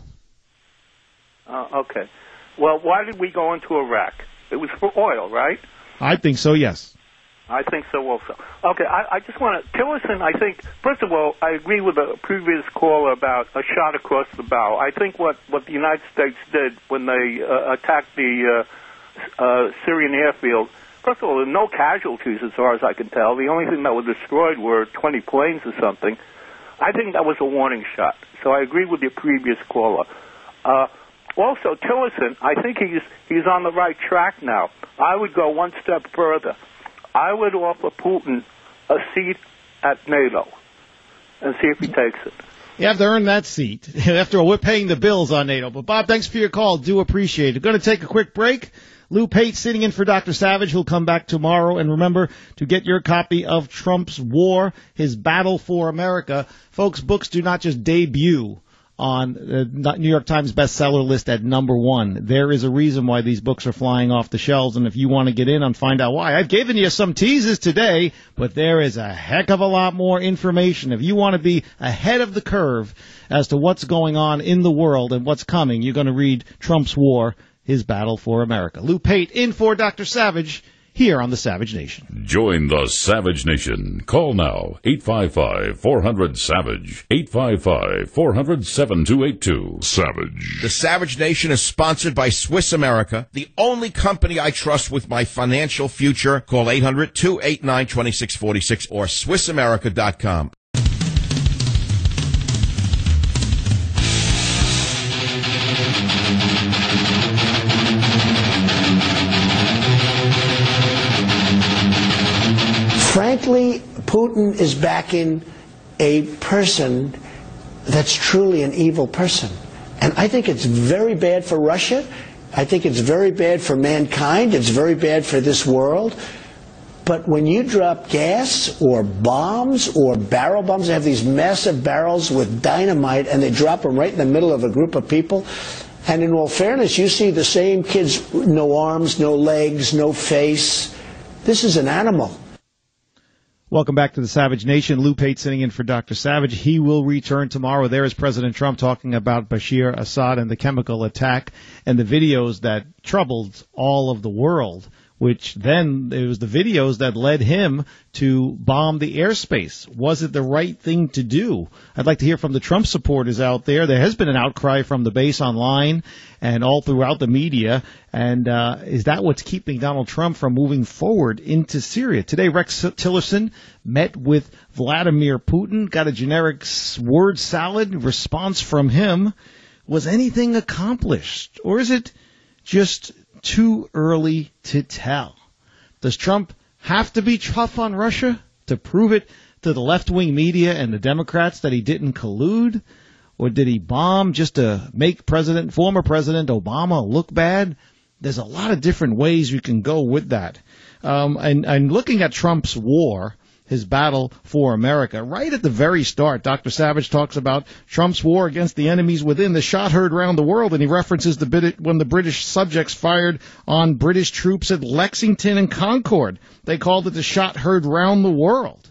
Uh, okay. Well, why did we go into Iraq? It was for oil, right? I think so, yes. I think so also. Okay, I, I just want to, Tillerson, I think, first of all, I agree with the previous caller about a shot across the bow. I think what, what the United States did when they uh, attacked the uh, uh, Syrian airfield, first of all, there were no casualties as far as I can tell. The only thing that was destroyed were twenty planes or something. I think that was a warning shot. So I agree with the previous caller. Uh, Also, Tillerson, I think he's he's on the right track now. I would go one step further. I would offer Putin a seat at NATO and see if he takes it. You have to earn that seat. After all, we're paying the bills on NATO. But, Bob, thanks for your call. Do appreciate it. Going to take a quick break. Lou Pate sitting in for Doctor Savage. He'll come back tomorrow. And remember to get your copy of Trump's War, His Battle for America. Folks, books do not just debut on the New York Times bestseller list at number one. There is a reason why these books are flying off the shelves, and if you want to get in and find out why, I've given you some teases today, but there is a heck of a lot more information. If you want to be ahead of the curve as to what's going on in the world and what's coming, you're going to read Trump's War, His Battle for America. Lou Pate in for Doctor Savage here on the Savage Nation. Join the Savage Nation. Call now, eight five five, four hundred, SAVAGE, eight five five, four hundred, seven two eight two. Savage. The Savage Nation is sponsored by Swiss America, the only company I trust with my financial future. Call eight hundred, two eight nine, two six four six or Swiss America dot com. Frankly, Putin is backing a person that's truly an evil person. And I think it's very bad for Russia. I think it's very bad for mankind. It's very bad for this world. But when you drop gas or bombs or barrel bombs, they have these massive barrels with dynamite, and they drop them right in the middle of a group of people. And in all fairness, you see the same kids, no arms, no legs, no face. This is an animal. Welcome back to the Savage Nation. Lou Pate sitting in for Doctor Savage. He will return tomorrow. There is President Trump talking about Bashir Assad and the chemical attack and the videos that troubled all of the world, which then it was the videos that led him to bomb the airspace. Was it the right thing to do? I'd like to hear from the Trump supporters out there. There has been an outcry from the base online and all throughout the media. And uh, is that what's keeping Donald Trump from moving forward into Syria? Today, Rex Tillerson met with Vladimir Putin, got a generic word salad response from him. Was anything accomplished? Or is it just too early to tell? Does Trump have to be tough on Russia to prove it to the left-wing media and the Democrats that he didn't collude? Or did he bomb just to make President, former President Obama look bad? There's a lot of different ways you can go with that. Um, and, and looking at Trump's war, his battle for America, right at the very start, Doctor Savage talks about Trump's war against the enemies within, the shot heard around the world, and he references the bit when the British subjects fired on British troops at Lexington and Concord. They called it the shot heard round the world.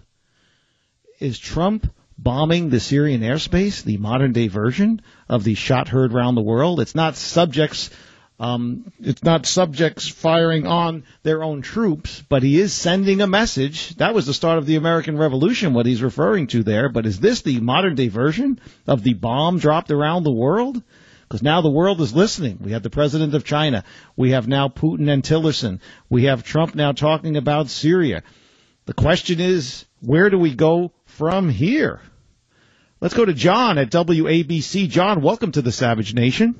Is Trump bombing the Syrian airspace, the modern-day version of the shot heard round the world? It's not subjects Um, it's not subjects firing on their own troops, but he is sending a message. That was the start of the American Revolution, what he's referring to there. But is this the modern-day version of the bomb dropped around the world? Because now the world is listening. We have the president of China. We have now Putin and Tillerson. We have Trump now talking about Syria. The question is, where do we go from here? Let's go to John at W A B C. John, welcome to the Savage Nation.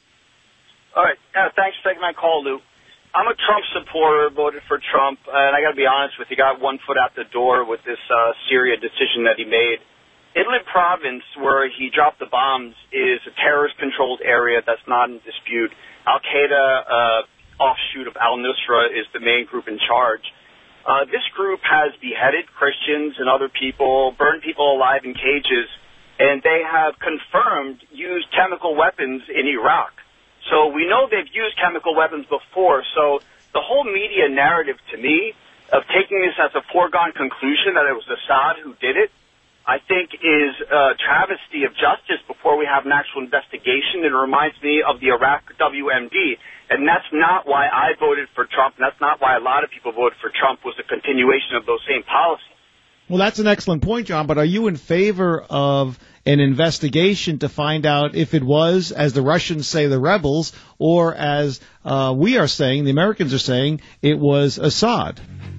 All right. Uh, thanks for taking my call, Lou. I'm a Trump supporter, voted for Trump, and I got to be honest with you, got one foot out the door with this uh, Syria decision that he made. Idlib province, where he dropped the bombs, is a terrorist-controlled area that's not in dispute. Al-Qaeda, uh, offshoot of al-Nusra, is the main group in charge. Uh, this group has beheaded Christians and other people, burned people alive in cages, and they have confirmed used chemical weapons in Iraq. So we know they've used chemical weapons before. So the whole media narrative, to me, of taking this as a foregone conclusion that it was Assad who did it, I think is a travesty of justice before we have an actual investigation. It reminds me of the Iraq W M D. And that's not why I voted for Trump, and that's not why a lot of people voted for Trump, was a continuation of those same policies. Well, that's an excellent point, John, but are you in favor of an investigation to find out if it was, as the Russians say, the rebels, or as uh, we are saying, the Americans are saying, it was Assad?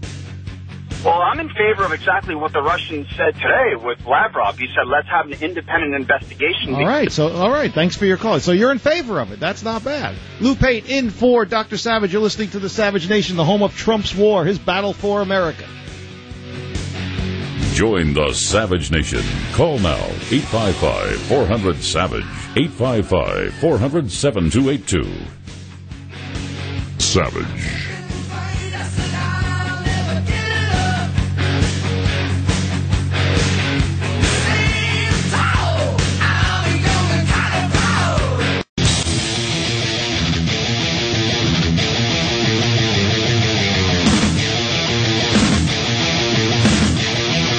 Well, I'm in favor of exactly what the Russians said today with Lavrov. He said, let's have an independent investigation. All right. So, all right. Thanks for your call. So you're in favor of it. That's not bad. Lou Pate in for Doctor Savage. You're listening to the Savage Nation, the home of Trump's war, his battle for America. Join the Savage Nation. Call now, eight five five, four hundred, SAVAGE, eight five five, four hundred, seven two eight two. Savage.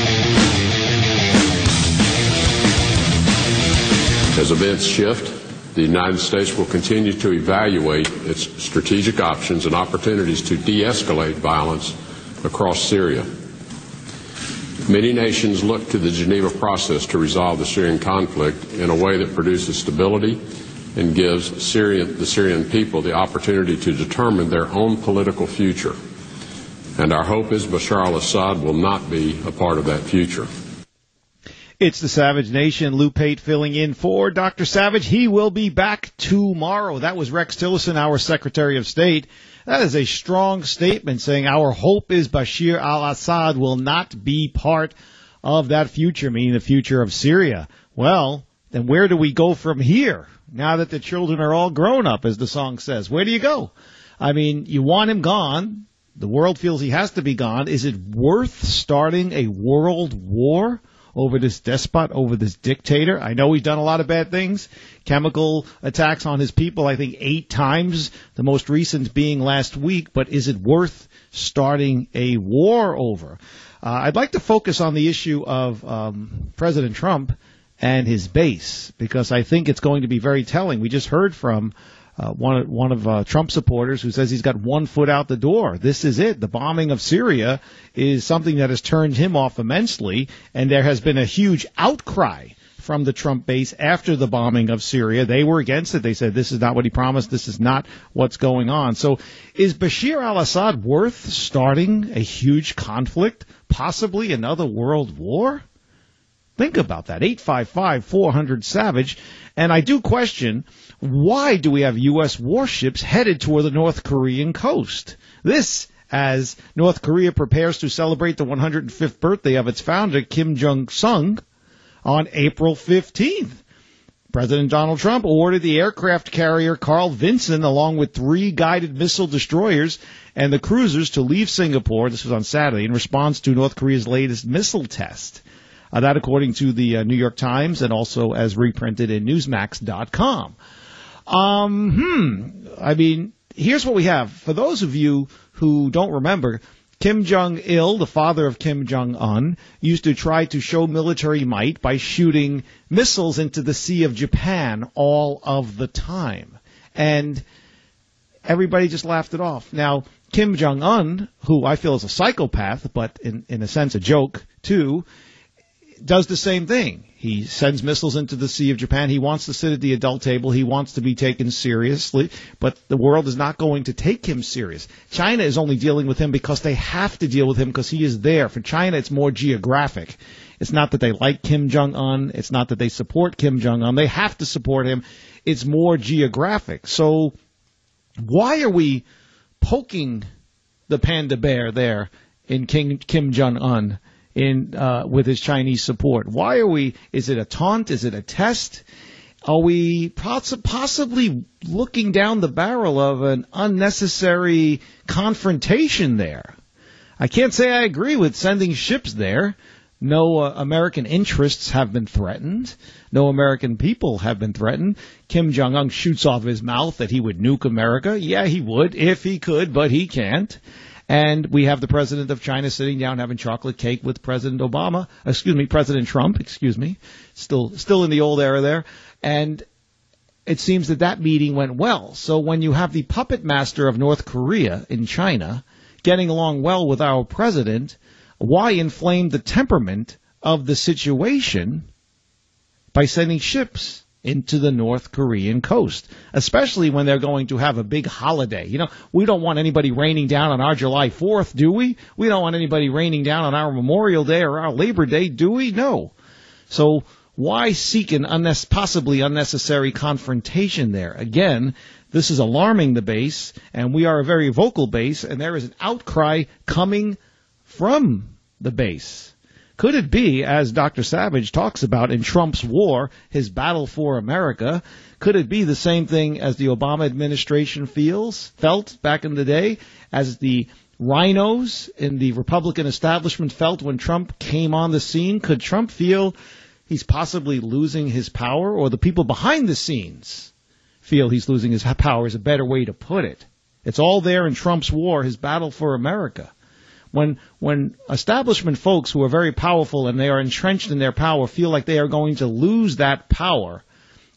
As events shift, The United States will continue to evaluate its strategic options and opportunities to de-escalate violence across Syria. Many nations look to the Geneva process to resolve the Syrian conflict in a way that produces stability and gives Syrian, the Syrian people the opportunity to determine their own political future. And our hope is Bashar al-Assad will not be a part of that future. It's the Savage Nation. Lou Pate filling in for Doctor Savage. He will be back tomorrow. That was Rex Tillerson, our Secretary of State. That is a strong statement saying our hope is Bashar al-Assad will not be part of that future, meaning the future of Syria. Well, then where do we go from here? Now that the children are all grown up, as the song says, where do you go? I mean, you want him gone. The world feels he has to be gone. Is it worth starting a world war over this despot, over this dictator? I know he's done a lot of bad things. Chemical attacks on his people, I think eight times, the most recent being last week. But is it worth starting a war over? Uh, I'd like to focus on the issue of um, President Trump and his base, because I think it's going to be very telling. We just heard from uh, one, one of uh, Trump's supporters who says he's got one foot out the door. This is it. The bombing of Syria is something that has turned him off immensely, and there has been a huge outcry from the Trump base after the bombing of Syria. They were against it. They said this is not what he promised. This is not what's going on. So is Bashar al-Assad worth starting a huge conflict, possibly another world war? Think about that. eight five five, four hundred, SAVAGE. And I do question, why do we have U S warships headed toward the North Korean coast? This, as North Korea prepares to celebrate the one hundred fifth birthday of its founder, Kim Jong-sung, on April fifteenth. President Donald Trump ordered the aircraft carrier Carl Vinson, along with three guided missile destroyers and the cruisers, to leave Singapore, this was on Saturday, in response to North Korea's latest missile test. Uh, that according to the uh, New York Times, and also as reprinted in Newsmax dot com. Um, hmm. I mean, here's what we have. For those of you who don't remember, Kim Jong-il, the father of Kim Jong-un, used to try to show military might by shooting missiles into the Sea of Japan all of the time. And everybody just laughed it off. Now, Kim Jong-un, who I feel is a psychopath, but in, in a sense a joke too, does the same thing. He sends missiles into the Sea of Japan. He wants to sit at the adult table. He wants to be taken seriously, but the world is not going to take him serious. China is only dealing with him because they have to deal with him because he is there. For China, it's more geographic. It's not that they like Kim Jong-un. It's not that they support Kim Jong-un. They have to support him. It's more geographic. So why are we poking the panda bear there in King, Kim Jong-un? in uh, with his Chinese support? Why are we, is it a taunt? Is it a test? Are we poss- possibly looking down the barrel of an unnecessary confrontation there? I can't say I agree with sending ships there. No uh, American interests have been threatened. No American people have been threatened. Kim Jong-un shoots off his mouth that he would nuke America. Yeah, he would if he could, but he can't. And we have the president of China sitting down having chocolate cake with President Obama, excuse me, President Trump, excuse me, still still in the old era there. And it seems that that meeting went well. So when you have the puppet master of North Korea in China getting along well with our president, why inflame the temperament of the situation by sending ships into the North Korean coast, especially when they're going to have a big holiday? You know, we don't want anybody raining down on our July fourth, do we? We don't want anybody raining down on our Memorial Day or our Labor Day, do we? No. So why seek an unne- possibly unnecessary confrontation there? Again, this is alarming the base, and we are a very vocal base, and there is an outcry coming from the base. Could it be, as Doctor Savage talks about in Trump's war, his battle for America, could it be the same thing as the Obama administration feels, felt back in the day, as the rhinos in the Republican establishment felt when Trump came on the scene? Could Trump feel he's possibly losing his power, or the people behind the scenes feel he's losing his power, is a better way to put it? It's all there in Trump's war, his battle for America. When when establishment folks who are very powerful and they are entrenched in their power feel like they are going to lose that power,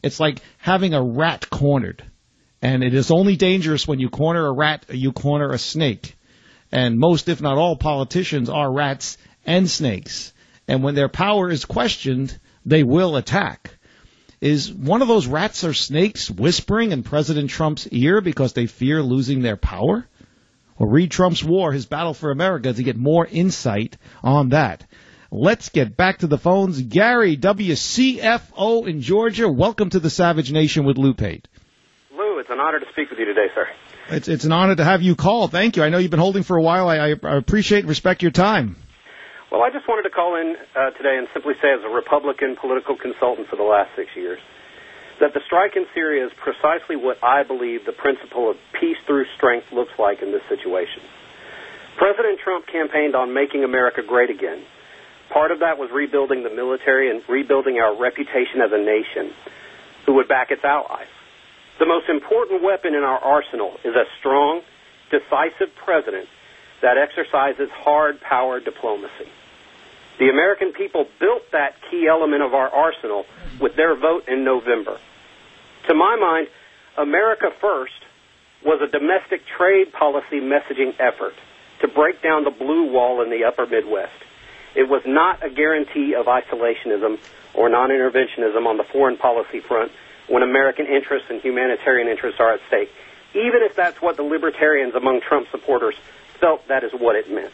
it's like having a rat cornered. And it is only dangerous when you corner a rat or you corner a snake. And most, if not all, politicians are rats and snakes. And when their power is questioned, they will attack. Is one of those rats or snakes whispering in President Trump's ear because they fear losing their power? Well, read Trump's War, His Battle for America, to get more insight on that. Let's get back to the phones. Gary, W C F O in Georgia, welcome to the Savage Nation with Lou Pate. Lou, it's an honor to speak with you today, sir. It's it's an honor to have you call. Thank you. I know you've been holding for a while. I, I appreciate and respect your time. Well, I just wanted to call in uh, today and simply say, as a Republican political consultant for the last six years, that the strike in Syria is precisely what I believe the principle of peace through strength looks like in this situation. President Trump campaigned on making America great again. Part of that was rebuilding the military and rebuilding our reputation as a nation who would back its allies. The most important weapon in our arsenal is a strong, decisive president that exercises hard power diplomacy. The American people built that key element of our arsenal with their vote in November. To my mind, America First was a domestic trade policy messaging effort to break down the blue wall in the upper Midwest. It was not a guarantee of isolationism or non-interventionism on the foreign policy front when American interests and humanitarian interests are at stake, even if that's what the libertarians among Trump supporters felt that is what it meant.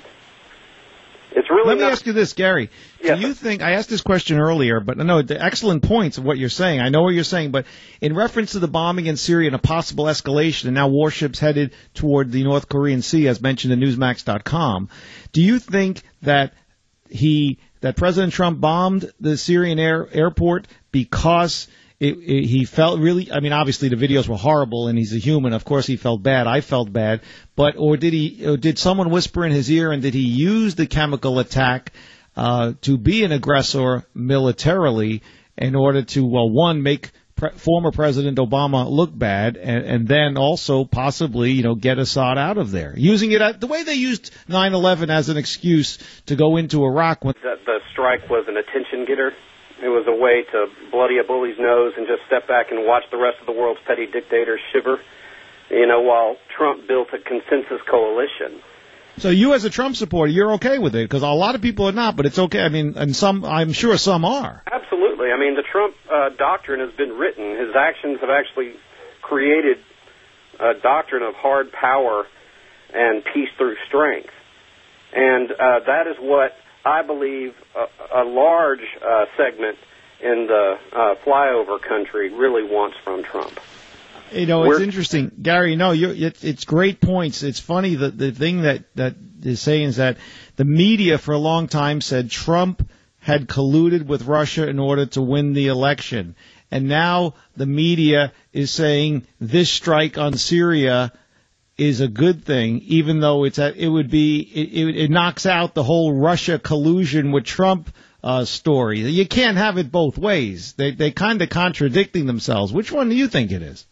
It's really Let me not... ask you this, Gary. Yes, Do you think, I asked this question earlier, but no, the excellent points of what you're saying. I know what you're saying, but in reference to the bombing in Syria and a possible escalation, and now warships headed toward the North Korean Sea, as mentioned in Newsmax dot com, do you think that he, that President Trump bombed the Syrian air, airport because It, it, he felt really, I mean, obviously the videos were horrible and he's a human. Of course he felt bad. I felt bad. But, or did he, or did someone whisper in his ear, and did he use the chemical attack, uh, to be an aggressor militarily in order to, well, one, make pre- former President Obama look bad, and, and then also possibly, you know, get Assad out of there? Using it at, the way they used nine eleven as an excuse to go into Iraq. When the, the strike was an attention getter. It was a way to bloody a bully's nose and just step back and watch the rest of the world's petty dictators shiver, you know, while Trump built a consensus coalition. So you, as a Trump supporter, you're okay with it? Because a lot of people are not, but it's okay. I mean, and some, I'm sure some are. Absolutely. I mean, the Trump uh, doctrine has been written. His actions have actually created a doctrine of hard power and peace through strength. And uh, that is what I believe a, a large uh, segment in the uh, flyover country really wants from Trump. You know, it's We're, interesting, Gary. No, you're, it's, it's great points. It's funny that the thing that that is saying is that the media for a long time said Trump had colluded with Russia in order to win the election, and now the media is saying this strike on Syria is a good thing, even though it's a, it would be it, it, it knocks out the whole Russia collusion with Trump uh, story. You can't have it both ways. They they kind of contradicting themselves. Which one do you think it is?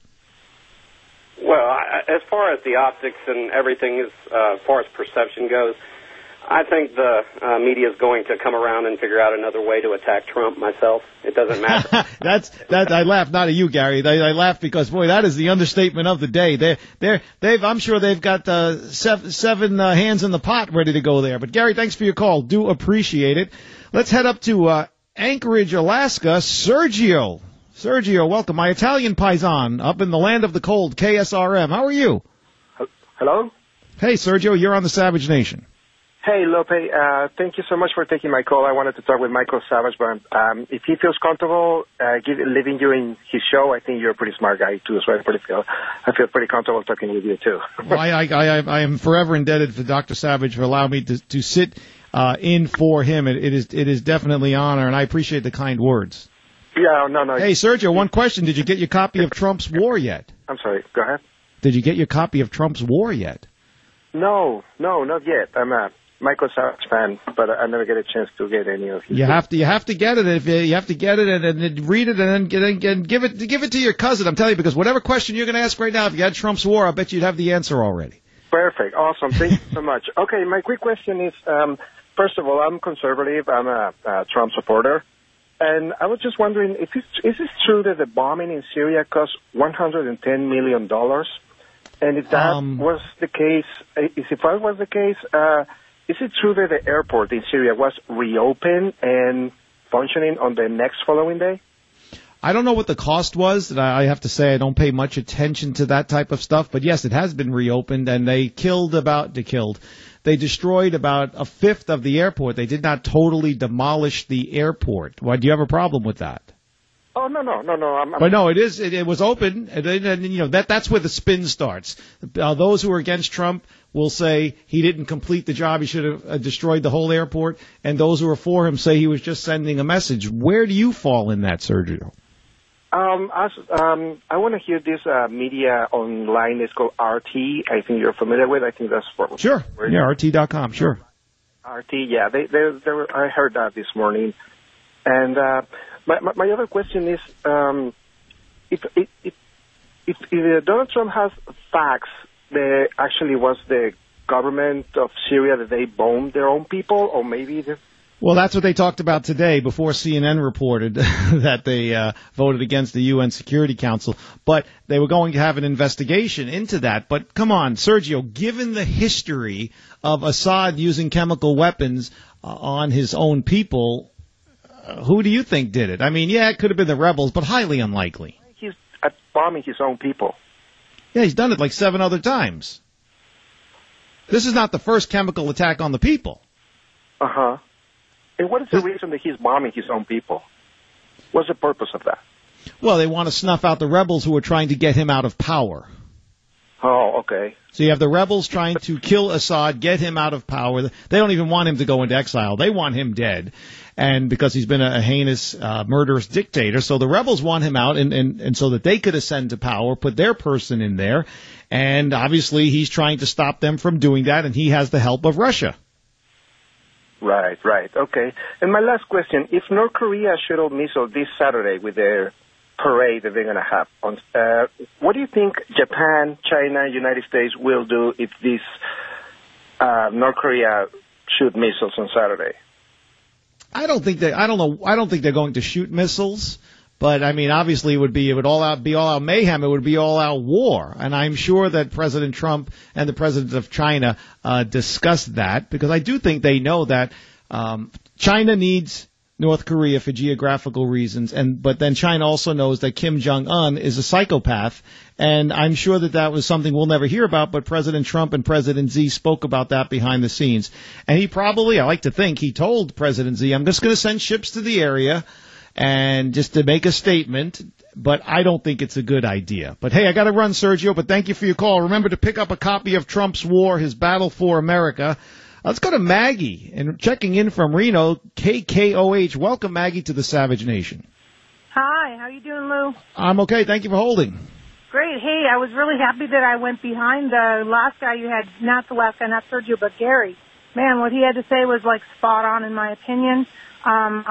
Well, I, as far as the optics and everything, as, uh, as far as perception goes, I think the uh, media is going to come around and figure out another way to attack Trump myself. It doesn't matter. That's that. I laugh not at you, Gary. I, I laugh because, boy, that is the understatement of the day. They, they're, they've. I'm sure they've got uh, seven, seven uh, hands in the pot ready to go there. But Gary, thanks for your call. Do appreciate it. Let's head up to uh, Anchorage, Alaska. Sergio, Sergio, welcome. My Italian paisan up in the land of the cold. K S R M. How are you? Hello. Hey, Sergio. You're on the Savage Nation. Hey, Lope, uh, thank you so much for taking my call. I wanted to talk with Michael Savage, but um, if he feels comfortable uh, give, leaving you in his show, I think you're a pretty smart guy, too, so I, pretty feel, I feel pretty comfortable talking with you, too. Well, I, I, I, I am forever indebted to Doctor Savage for allowing me to, to sit uh, in for him. It, it is it is definitely an honor, and I appreciate the kind words. Yeah, no, no. Hey, Sergio, one question. Did you get your copy of Trump's War yet? I'm sorry, go ahead. Did you get your copy of Trump's War yet? No, no, not yet. I'm a Michael Savage fan, but I never get a chance to get any of his. You have to, you have to get it. If you, you have to get it and, and read it and then get, and give it, give it to your cousin. I'm telling you, because whatever question you're going to ask right now, if you had Trump's War, I bet you'd have the answer already. Perfect, awesome. Thank you so much. Okay, my quick question is, um, first of all, I'm conservative. I'm a, a Trump supporter, And I was just wondering, if it's, is it true that the bombing in Syria cost one hundred ten million dollars? And if that Um, was the case, if that was the case, uh, is it true that the airport in Syria was reopened and functioning on the next following day? I don't know what the cost was. And I I have to say I don't pay much attention to that type of stuff. But yes, it has been reopened, and they killed about they killed. They destroyed about a fifth of the airport. They did not totally demolish the airport. Why do you have a problem with that? Oh no no no no! I'm, I'm But no, it is. It, it was open, and, and you know that that's where the spin starts. Uh, those who are against Trump will say he didn't complete the job; he should have uh, destroyed the whole airport. And those who are for him say he was just sending a message. Where do you fall in that, Sergio? Um, as, um, I want to hear this uh, media online. It's called R T. I think you're familiar with. I think that's for Sure. Yeah, R T dot com. Sure. R T. Yeah, they, they, they were, I heard that this morning. And uh, my, my my other question is, um, if if if, if, if Donald Trump has facts that actually was the government of Syria that they bombed their own people, or maybe the Well, that's what they talked about today before C N N reported that they uh, voted against the U N Security Council. But they were going to have an investigation into that. But come on, Sergio, given the history of Assad using chemical weapons uh, on his own people, uh, who do you think did it? I mean, yeah, it could have been the rebels, but highly unlikely. he's uh, bombing his own people. Yeah, he's done it like seven other times. This is not the first chemical attack on the people. Uh-huh. And what is the reason that he's bombing his own people? What's the purpose of that? Well, they want to snuff out the rebels who are trying to get him out of power. Oh, okay. So you have the rebels trying to kill Assad, get him out of power. They don't even want him to go into exile. They want him dead. And because he's been a, a heinous, uh, murderous dictator. So the rebels want him out and, and, and so that they could ascend to power, put their person in there. And obviously he's trying to stop them from doing that, and he has the help of Russia. Right, right. Okay. And my last question, if North Korea shot a missile this Saturday with their parade that they're going to have, on, uh, what do you think Japan, China, United States will do if this uh, North Korea shoot missiles on Saturday? I don't think they, I don't know, I don't think they're going to shoot missiles. But I mean, obviously, it would be it would all out be all out mayhem. It would be all out war, and I'm sure that President Trump and the president of China uh, discussed that, because I do think they know that um, China needs North Korea for geographical reasons, and but then China also knows that Kim Jong-un is a psychopath, and I'm sure that that was something we'll never hear about. But President Trump and President Xi spoke about that behind the scenes, and he probably, I like to think, he told President Xi, "I'm just going to send ships to the area." And just to make a statement, but I don't think it's a good idea. But hey, I got to run, Sergio, but thank you for your call. Remember to pick up a copy of Trump's War, His Battle for America. Let's go to Maggie, and checking in from Reno, K K O H. Welcome, Maggie, to the Savage Nation. Hi, how you doing, Lou? I'm okay. Thank you for holding. Great. Hey, I was really happy that I went behind the last guy you had, not the last guy, not Sergio, but Gary. Man, what he had to say was like spot on in my opinion. Um,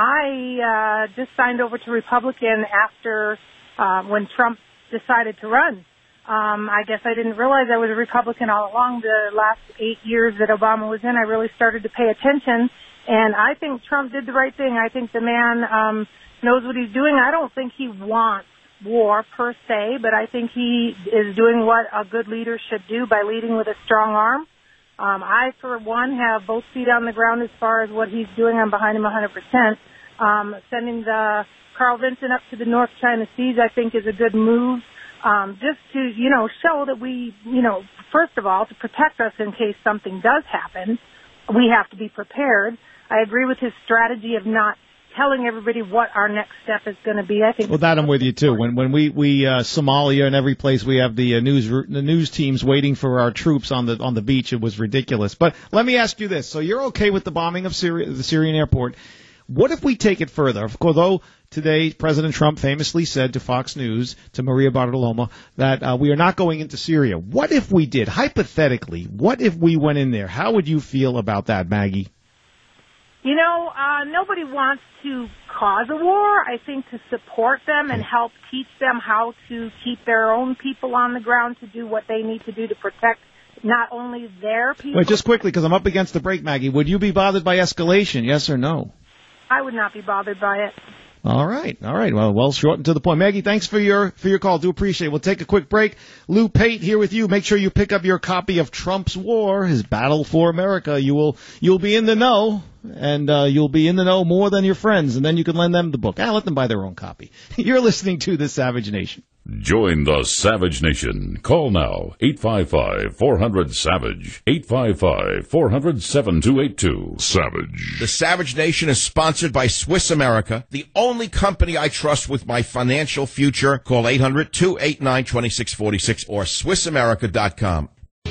I uh, just signed over to Republican after uh, when Trump decided to run. Um, I guess I didn't realize I was a Republican all along. The last eight years that Obama was in, I really started to pay attention, and I think Trump did the right thing. I think the man um, knows what he's doing. I don't think he wants war per se, but I think he is doing what a good leader should do by leading with a strong arm. Um, I, for one, have both feet on the ground as far as what he's doing. I'm behind him one hundred percent. Um, sending the Carl Vinson up to the North China Seas, I think, is a good move. Um, just to, you know, show that we, you know, first of all, to protect us in case something does happen, we have to be prepared. I agree with his strategy of not telling everybody what our next step is going to be. I think. Well, that I'm with you too. When when we we uh, Somalia and every place we have the uh, news the news teams waiting for our troops on the on the beach, it was ridiculous. But let me ask you this: so you're okay with the bombing of Syria, the Syrian airport? What if we take it further? Although today President Trump famously said to Fox News, to Maria Bartiromo, that uh, we are not going into Syria. What if we did? Hypothetically, what if we went in there? How would you feel about that, Maggie? You know, uh, nobody wants to cause a war. I think to support them and help teach them how to keep their own people on the ground to do what they need to do to protect not only their people. Wait, just quickly, because I'm up against the break, Maggie. Would you be bothered by escalation, yes or no? I would not be bothered by it. All right, all right. Well, well, short and to the point. Maggie, thanks for your for your call. Do appreciate it. We'll take a quick break. Lou Pate here with you. Make sure you pick up your copy of Trump's War, His Battle for America. You will you'll be in the know, and uh, you'll be in the know more than your friends, and then you can lend them the book. Ah, let them buy their own copy. You're listening to The Savage Nation. Join the Savage Nation. Call now, eight five five, four hundred, SAVAGE, eight five five, four hundred, seven two eight two. Savage. The Savage Nation is sponsored by Swiss America, the only company I trust with my financial future. Call eight hundred, two eight nine, two six four six or Swiss America dot com.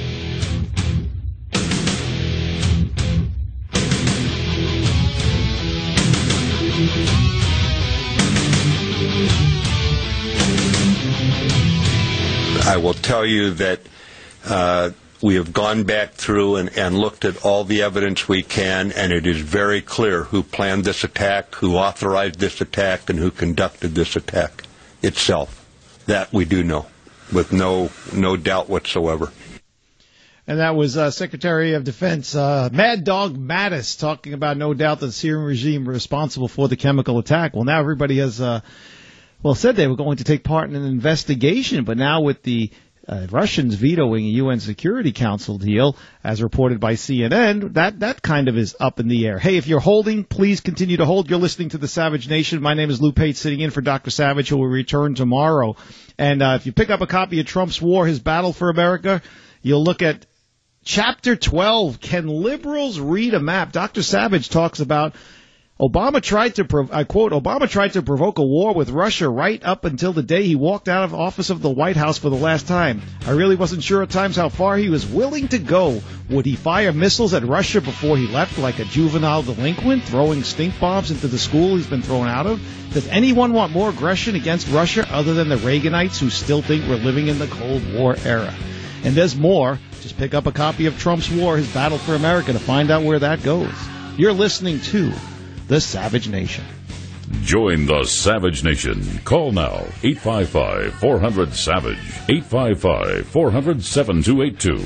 I will tell you that uh, we have gone back through and, and looked at all the evidence we can, and it is very clear who planned this attack, who authorized this attack, and who conducted this attack itself. That we do know, with no no doubt whatsoever. And that was uh, Secretary of Defense uh, Mad Dog Mattis talking about, no doubt, the Syrian regime responsible for the chemical attack. Well, now everybody has... Uh, Well, said they were going to take part in an investigation, but now with the uh, Russians vetoing a U N Security Council deal, as reported by C N N, that, that kind of is up in the air. Hey, if you're holding, please continue to hold. You're listening to The Savage Nation. My name is Lou Pate, sitting in for Doctor Savage, who will return tomorrow. And uh, if you pick up a copy of Trump's War, His Battle for America, you'll look at Chapter twelve, Can Liberals Read a Map? Doctor Savage talks about Obama tried to, prov- I quote, Obama tried to provoke a war with Russia right up until the day he walked out of office of the White House for the last time. I really wasn't sure at times how far he was willing to go. Would he fire missiles at Russia before he left like a juvenile delinquent, throwing stink bombs into the school he's been thrown out of? Does anyone want more aggression against Russia other than the Reaganites who still think we're living in the Cold War era? And there's more. Just pick up a copy of Trump's War, His Battle for America, to find out where that goes. You're listening to The Savage Nation. Join the Savage Nation. Call now, eight five five, four hundred, SAVAGE, eight five five, four hundred, seven two eight two.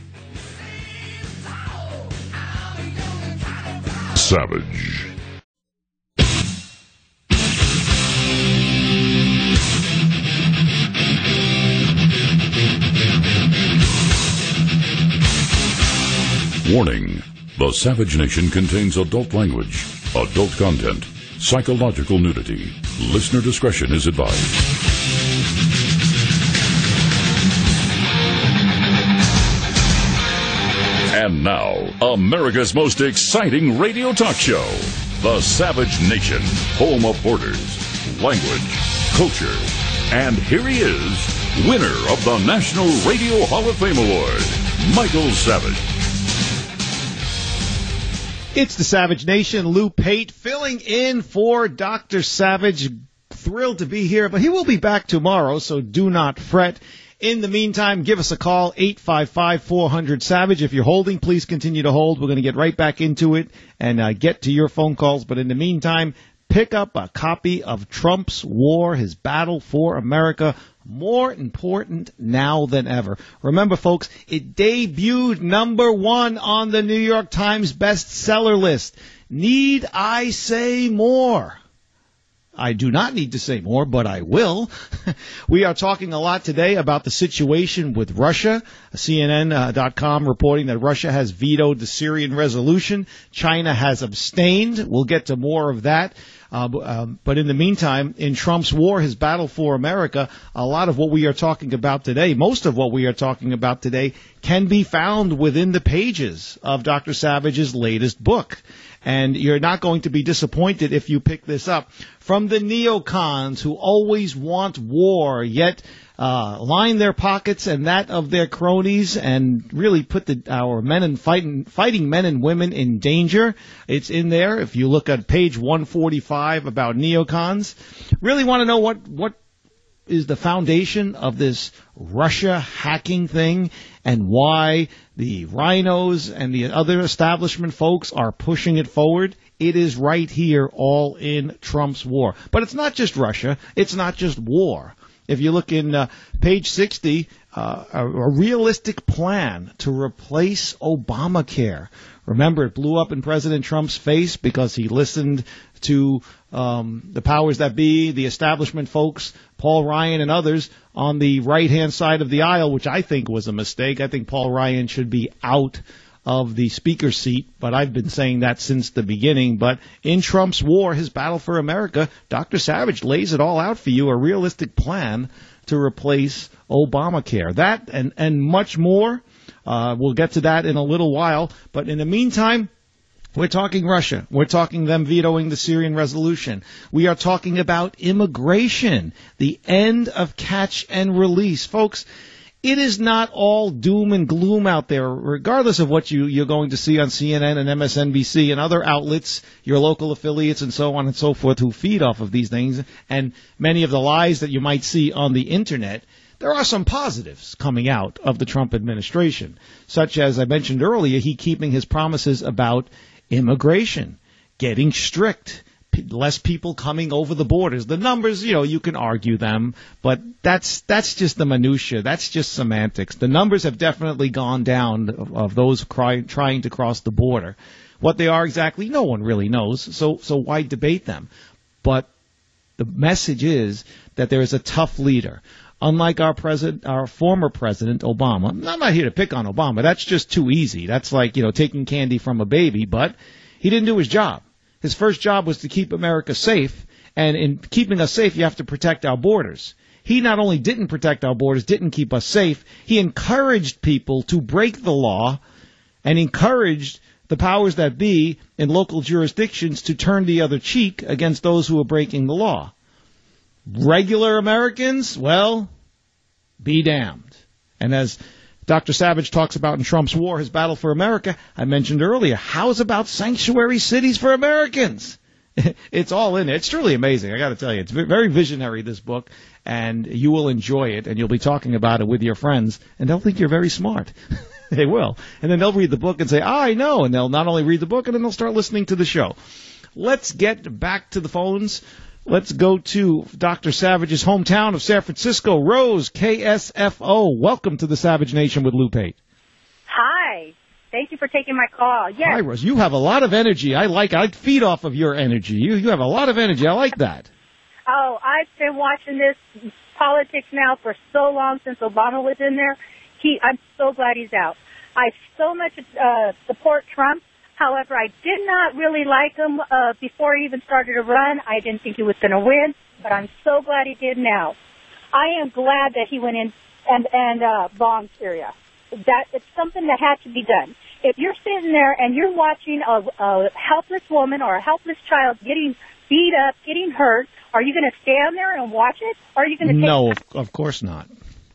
Savage. Warning. The Savage Nation contains adult language, adult content, psychological nudity. Listener discretion is advised. And now, America's most exciting radio talk show, The Savage Nation, home of borders, language, culture. And here he is, winner of the National Radio Hall of Fame Award, Michael Savage. It's the Savage Nation. Lou Pate filling in for Doctor Savage. Thrilled to be here, but he will be back tomorrow, so do not fret. In the meantime, give us a call, eight five five, four hundred, SAVAGE. If you're holding, please continue to hold. We're going to get right back into it and uh, get to your phone calls. But in the meantime, pick up a copy of Trump's War, His Battle for America. More important now than ever. Remember, folks, it debuted number one on the New York Times bestseller list. Need I say more? I do not need to say more, but I will. We are talking a lot today about the situation with Russia. C N N dot com reporting that Russia has vetoed the Syrian resolution. China has abstained. We'll get to more of that. Uh, um, but in the meantime, in Trump's War, His Battle for America, a lot of what we are talking about today, most of what we are talking about today, can be found within the pages of Doctor Savage's latest book. And you're not going to be disappointed if you pick this up. From the neocons who always want war, yet uh, line their pockets and that of their cronies and really put the, our men and fighting, fighting men and women in danger. It's in there. If you look at page one forty-five about neocons, really want to know what, what is the foundation of this Russia hacking thing and why the rhinos and the other establishment folks are pushing it forward. It is right here, all in Trump's War. But it's not just Russia. It's not just war. If you look in uh, page sixty, uh, a, a realistic plan to replace Obamacare. Remember, it blew up in President Trump's face because he listened to um, the powers that be, the establishment folks, Paul Ryan and others on the right-hand side of the aisle, which I think was a mistake. I think Paul Ryan should be out of the speaker's seat, but I've been saying that since the beginning. But in Trump's war, his battle for America, Doctor Savage lays it all out for you, a realistic plan to replace Obamacare. That and, and much more. Uh, we'll get to that in a little while. But in the meantime, we're talking Russia. We're talking them vetoing the Syrian resolution. We are talking about immigration, the end of catch and release. Folks, it is not all doom and gloom out there, regardless of what you, you're going to see on C N N and M S N B C and other outlets, your local affiliates and so on and so forth who feed off of these things, and many of the lies that you might see on the Internet. There are some positives coming out of the Trump administration, such as I mentioned earlier, he keeping his promises about immigration, getting strict, less people coming over the borders. The numbers, you know, you can argue them, but that's that's just the minutia. That's just semantics. The numbers have definitely gone down of, of those cry, trying to cross the border. What they are exactly, no one really knows, so so why debate them? But the message is that there is a tough leader. Unlike our president, our former president, Obama. I'm not here to pick on Obama. That's just too easy. That's like, you know, taking candy from a baby. But he didn't do his job. His first job was to keep America safe. And in keeping us safe, you have to protect our borders. He not only didn't protect our borders, didn't keep us safe, he encouraged people to break the law and encouraged the powers that be in local jurisdictions to turn the other cheek against those who were breaking the law. Regular Americans, well, be damned. And as Doctor Savage talks about in Trump's war, his battle for America, I mentioned earlier, how's about sanctuary cities for Americans? It's all in it. It's truly amazing, I got to tell you. It's very visionary, this book, and you will enjoy it, and you'll be talking about it with your friends, and they'll think you're very smart. They will. And then they'll read the book and say, ah, I know, and they'll not only read the book, and then they'll start listening to the show. Let's get back to the phones. Let's go to Doctor Savage's hometown of San Francisco. Rose, K S F O. Welcome to the Savage Nation with Lou Pate. Hi. Thank you for taking my call. Yes. Hi, Rose. You have a lot of energy. I like I feed off of your energy. You you have a lot of energy. I like that. Oh, I've been watching this politics now for so long since Obama was in there. He, I'm so glad he's out. I so much uh, support Trump. However, I did not really like him uh, before he even started to run. I didn't think he was going to win, but I'm so glad he did now. I am glad that he went in and, and uh, bombed Syria. That it's something that had to be done. If you're sitting there and you're watching a, a helpless woman or a helpless child getting beat up, getting hurt, are you going to stand there and watch it? Or are you going to take No, of, of course not.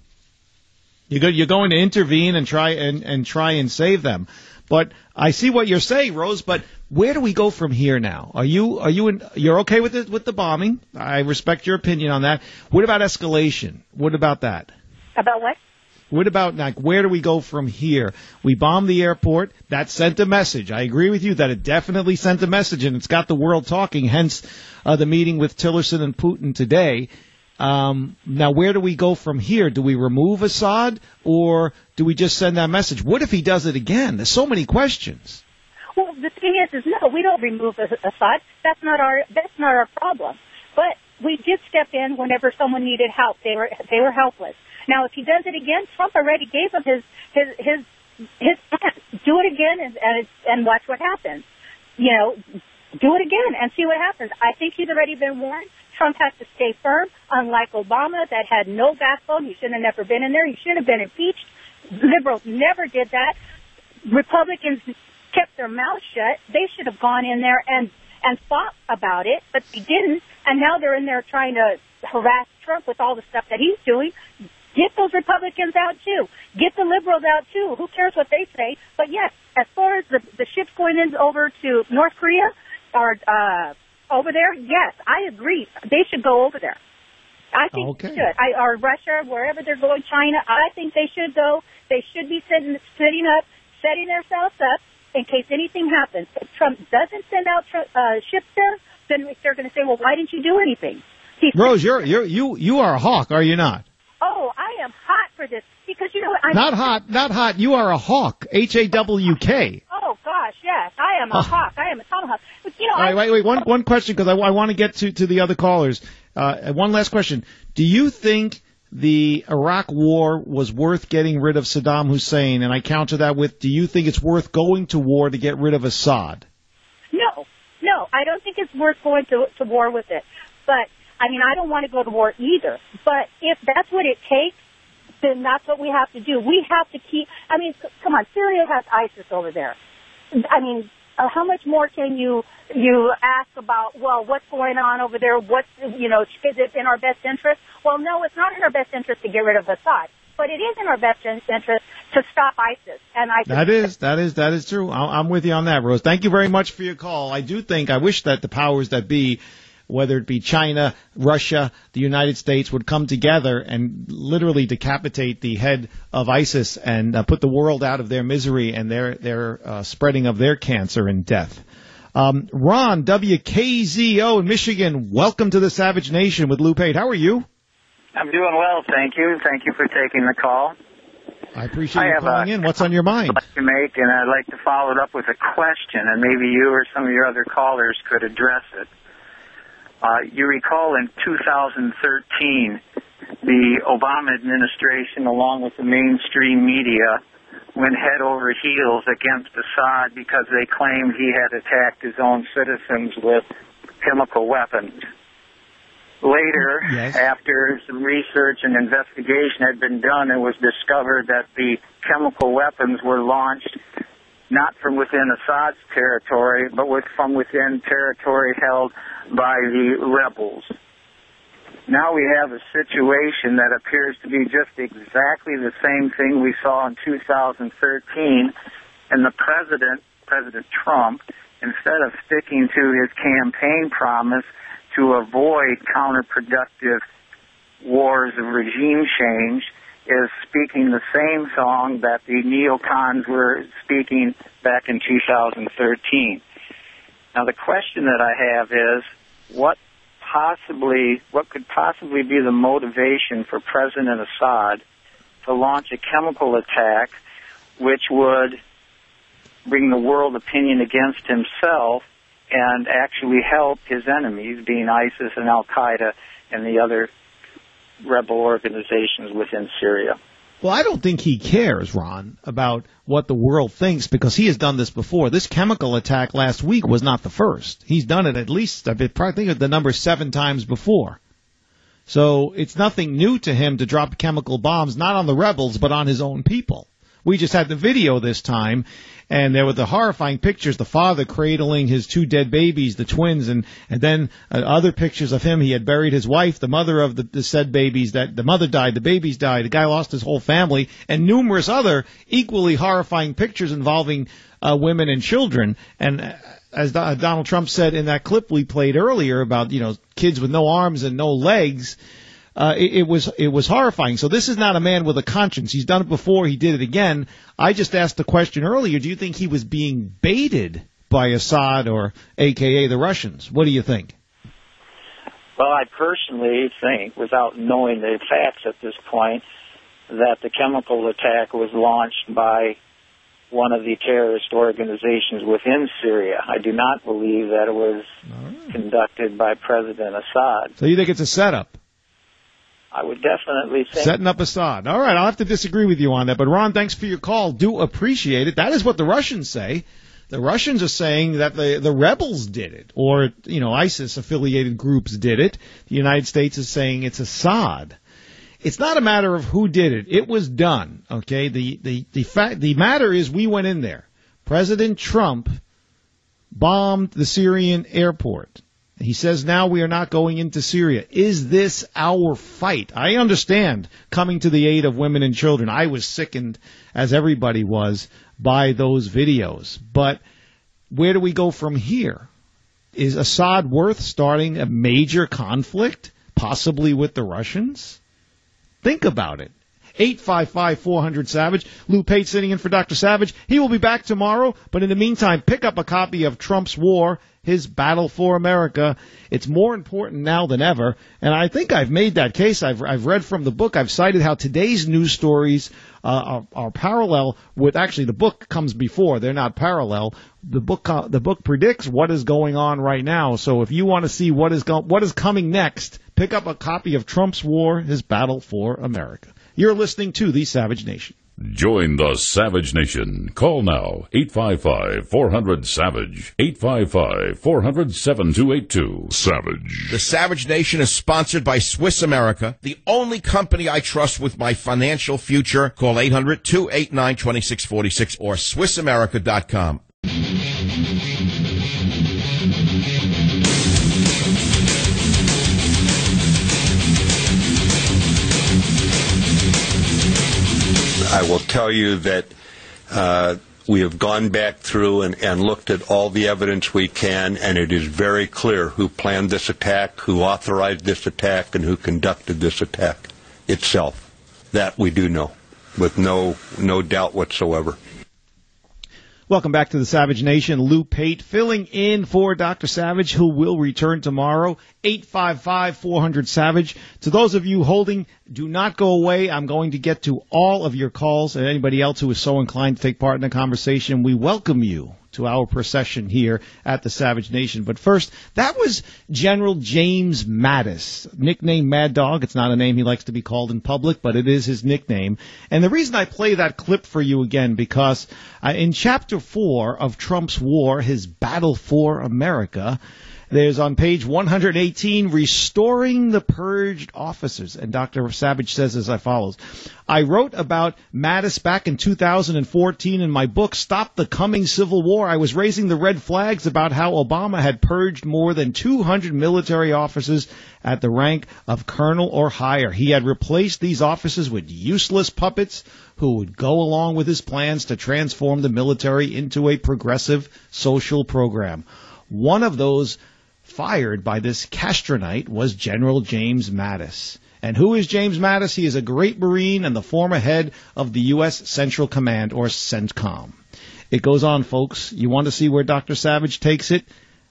You go, you're going to intervene and try and, and try and save them. But I see what you're saying, Rose. But where do we go from here now? Are you are you in, you're okay with it with the bombing? I respect your opinion on that. What about escalation? What about that? About what? What about, like, where do we go from here? We bombed the airport. That sent a message. I agree with you that it definitely sent a message, and it's got the world talking, hence uh, the meeting with Tillerson and Putin today. Um, now, where do we go from here? Do we remove Assad, or do we just send that message? What if he does it again? There's so many questions. Well, the thing is, is no, we don't remove Assad. That's not our that's not our problem. But we did step in whenever someone needed help. They were they were helpless. Now, if he does it again, Trump already gave him his his his his plan. Do it again and and, and watch what happens. You know, do it again and see what happens. I think he's already been warned. Trump has to stay firm, unlike Obama that had no backbone. He shouldn't have never been in there. He should have been impeached. Liberals never did that. Republicans kept their mouths shut. They should have gone in there and, and fought about it, but they didn't. And now they're in there trying to harass Trump with all the stuff that he's doing. Get those Republicans out, too. Get the liberals out, too. Who cares what they say? But, yes, as far as the, the ships going in over to North Korea or uh, over there, yes, I agree. They should go over there. I think okay. they should. I, or Russia, wherever they're going, China, I think they should go. They should be sitting, sitting up, setting themselves up in case anything happens. If Trump doesn't send out uh, ships there, then they're going to say, well, why didn't you do anything? Rose, you're you're you you are a hawk, are you not? Oh, I am hot for this because you know I'm Not hot, not hot. You are a hawk. H A W K. Oh gosh, yes, I am a Oh. hawk. I am a tomahawk. But, you know, All right, I, wait, wait. One one question because I, I want to get to to the other callers. Uh, one last question. Do you think the Iraq War was worth getting rid of Saddam Hussein? And I counter that with, do you think it's worth going to war to get rid of Assad? no, no, I don't think it's worth going to to war with it. But I mean, I don't want to go to war either. But if that's what it takes, then that's what we have to do. We have to keep. I mean, c- come on, Syria has ISIS over there. I mean, uh, how much more can you you ask about? Well, what's going on over there? What's you know, is it in our best interest? Well, no, it's not in our best interest to get rid of Assad, but it is in our best in- interest to stop ISIS. And I That is, that is, that is true. I- I'm with you on that, Rose. Thank you very much for your call. I do think, I wish that the powers that be, whether it be China, Russia, the United States, would come together and literally decapitate the head of ISIS and uh, put the world out of their misery and their their uh, spreading of their cancer and death. Um, Ron, W K Z O in Michigan, welcome to the Savage Nation with Lou Pate. How are you? I'm doing well, thank you. Thank you for taking the call. I appreciate I you have calling a- in. What's on your mind? I'd like to make, and I'd like to follow it up with a question, and maybe you or some of your other callers could address it. Uh, you recall in two thousand thirteen, the Obama administration, along with the mainstream media, went head over heels against Assad because they claimed he had attacked his own citizens with chemical weapons. Later, Yes. after some research and investigation had been done, it was discovered that the chemical weapons were launched not from within Assad's territory, but with, from within territory held by the rebels. Now we have a situation that appears to be just exactly the same thing we saw in two thousand thirteen, and the president, President Trump, instead of sticking to his campaign promise to avoid counterproductive wars of regime change, is speaking the same song that the neocons were speaking back in two thousand thirteen. Now the question that I have is, what possibly, what could possibly be the motivation for President Assad to launch a chemical attack which would bring the world opinion against himself and actually help his enemies, being ISIS and Al-Qaeda and the other rebel organizations within Syria? Well, I don't think he cares, Ron, about what the world thinks because he has done this before. This chemical attack last week was not the first. He's done it at least, I probably think the number seven times before. So it's nothing new to him to drop chemical bombs, not on the rebels, but on his own people. We just had the video this time, and there were the horrifying pictures, the father cradling his two dead babies, the twins, and, and then uh, other pictures of him. He had buried his wife, the mother of the, the said babies, that the mother died, the babies died, the guy lost his whole family, and numerous other equally horrifying pictures involving uh, women and children. And uh, as Do- Donald Trump said in that clip we played earlier about, you know, kids with no arms and no legs, Uh, it, it was it was horrifying. So this is not a man with a conscience. He's done it before. He did it again. I just asked the question earlier. Do you think he was being baited by Assad or A K A the Russians? What do you think? Well, I personally think, without knowing the facts at this point, that the chemical attack was launched by one of the terrorist organizations within Syria. I do not believe that it was conducted by President Assad. So you think it's a setup? I would definitely think. Setting up Assad. All right, I'll have to disagree with you on that. But, Ron, thanks for your call. Do appreciate it. That is what the Russians say. The Russians are saying that the, the rebels did it, or, you know, ISIS-affiliated groups did it. The United States is saying it's Assad. It's not a matter of who did it. It was done, okay? The, the, the, fact, the matter is we went in there. President Trump bombed the Syrian airport. He says now we are not going into Syria. Is this our fight? I understand coming to the aid of women and children. I was sickened, as everybody was, by those videos. But where do we go from here? Is Assad worth starting a major conflict, possibly with the Russians? Think about it. eight five five, four hundred, SAVAGE. Lou Pate sitting in for Doctor Savage. He will be back tomorrow, but in the meantime, pick up a copy of Trump's War, His Battle for America. It's more important now than ever, and I think I've made that case. I've, I've read from the book. I've cited how today's news stories uh, are, are parallel with, actually, the book comes before. They're not parallel. The book uh, the book predicts what is going on right now. So if you want to see what is go- what is coming next, pick up a copy of Trump's War, His Battle for America. You're listening to The Savage Nation. Join the Savage Nation. Call now, eight five five, four hundred, SAVAGE, eight five five, four hundred, seven two eight two. Savage. The Savage Nation is sponsored by Swiss America, the only company I trust with my financial future. Call eight hundred, two eight nine, two six four six or Swiss America dot com. I will tell you that uh, we have gone back through and, and looked at all the evidence we can, and it is very clear who planned this attack, who authorized this attack, and who conducted this attack itself. That we do know, with no no doubt whatsoever. Welcome back to the Savage Nation. Lou Pate filling in for Doctor Savage, who will return tomorrow. eight five five, four hundred, SAVAGE. To those of you holding, do not go away. I'm going to get to all of your calls and anybody else who is so inclined to take part in the conversation. We welcome you to our procession here at the Savage Nation. But first, that was General James Mattis, nicknamed Mad Dog. It's not a name he likes to be called in public, but it is his nickname. And the reason I play that clip for you again, because uh, in Chapter four of Trump's War, His Battle for America, there's on page one hundred eighteen, Restoring the Purged Officers. And Doctor Savage says as follows: I wrote about Mattis back in two thousand fourteen in my book, Stop the Coming Civil War. I was raising the red flags about how Obama had purged more than two hundred military officers at the rank of colonel or higher. He had replaced these officers with useless puppets who would go along with his plans to transform the military into a progressive social program. One of those fired by this Castronite was General James Mattis. And who is James Mattis? He is a great Marine and the former head of the U S Central Command, or CENTCOM. It goes on, folks. You want to see where Doctor Savage takes it?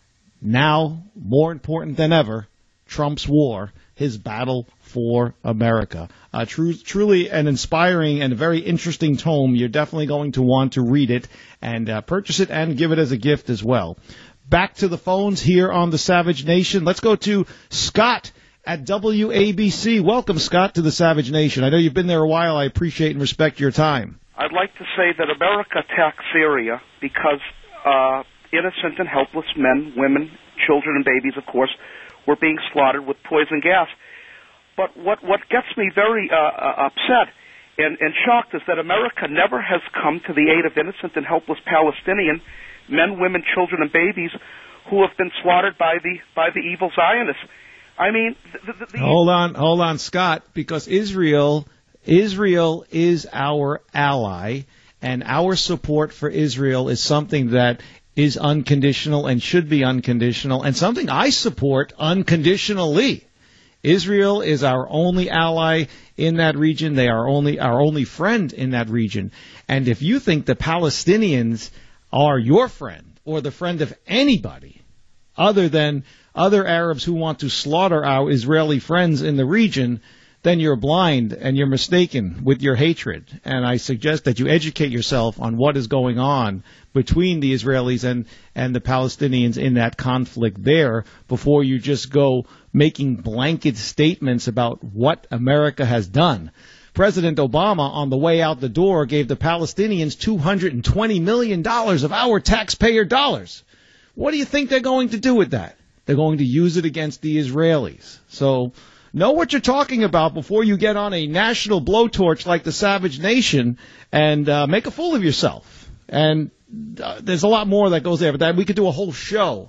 Now, more important than ever, Trump's War, His Battle for America. Uh, tru- truly an inspiring and very interesting tome. You're definitely going to want to read it and uh, purchase it and give it as a gift as well. Back to the phones here on the Savage Nation. Let's go to Scott at W A B C. Welcome, Scott, to the Savage Nation. I know you've been there a while. I appreciate and respect your time. I'd like to say that America attacked Syria because uh, innocent and helpless men, women, children, and babies, of course, were being slaughtered with poison gas. But what, what gets me very uh, uh, upset and, and shocked is that America never has come to the aid of innocent and helpless Palestinian men, women, children, and babies who have been slaughtered by the by the evil Zionists. I mean, the, the, the hold on, hold on, Scott, because Israel, Israel is our ally, and our support for Israel is something that is unconditional and should be unconditional, and something I support unconditionally. Israel is our only ally in that region. They are only our only friend in that region. And if you think the Palestinians are your friend or the friend of anybody other than other Arabs who want to slaughter our Israeli friends in the region, then you're blind and you're mistaken with your hatred. And I suggest that you educate yourself on what is going on between the Israelis and, and the Palestinians in that conflict there before you just go making blanket statements about what America has done. President Obama, on the way out the door, gave the Palestinians two hundred twenty million dollars of our taxpayer dollars. What do you think they're going to do with that? They're going to use it against the Israelis. So know what you're talking about before you get on a national blowtorch like the Savage Nation and uh, make a fool of yourself. And uh, there's a lot more that goes there, but that we could do a whole show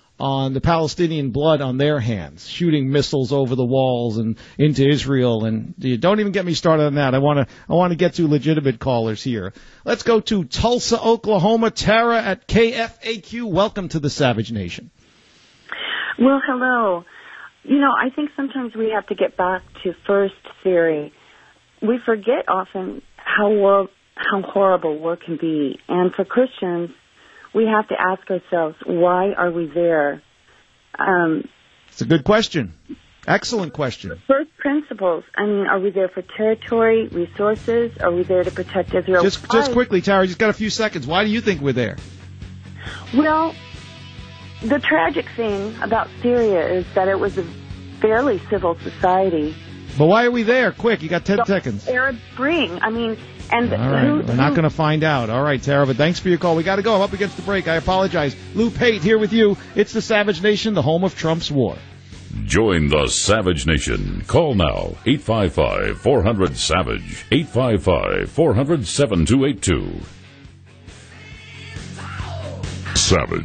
on the Palestinian blood on their hands, shooting missiles over the walls and into Israel. And don't even get me started on that. I want to I want to get to legitimate callers here. Let's go to Tulsa, Oklahoma. Tara at K F A Q. Welcome to the Savage Nation. Well, hello. You know, I think sometimes we have to get back to first theory. we forget often how war, how horrible war can be. And for Christians, we have to ask ourselves, why are we there? Um, it's a good question. Excellent question. First principles. I mean, are we there for territory, resources? Are we there to protect Israel? Just, just quickly, Tara, just got a few seconds. Why do you think we're there? Well, the tragic thing about Syria is that it was a fairly civil society. But why are we there? Quick, you got ten the seconds. Arab Spring. I mean, and all right, who, we're not going to find out. All right, Tara, but thanks for your call. We got to go. I'm up against the break. I apologize. Lou Pate here with you. It's the Savage Nation, the home of Trump's war. Join the Savage Nation. Call now, eight five five, four hundred, SAVAGE, eight five five, four hundred, seven two eight two. Savage.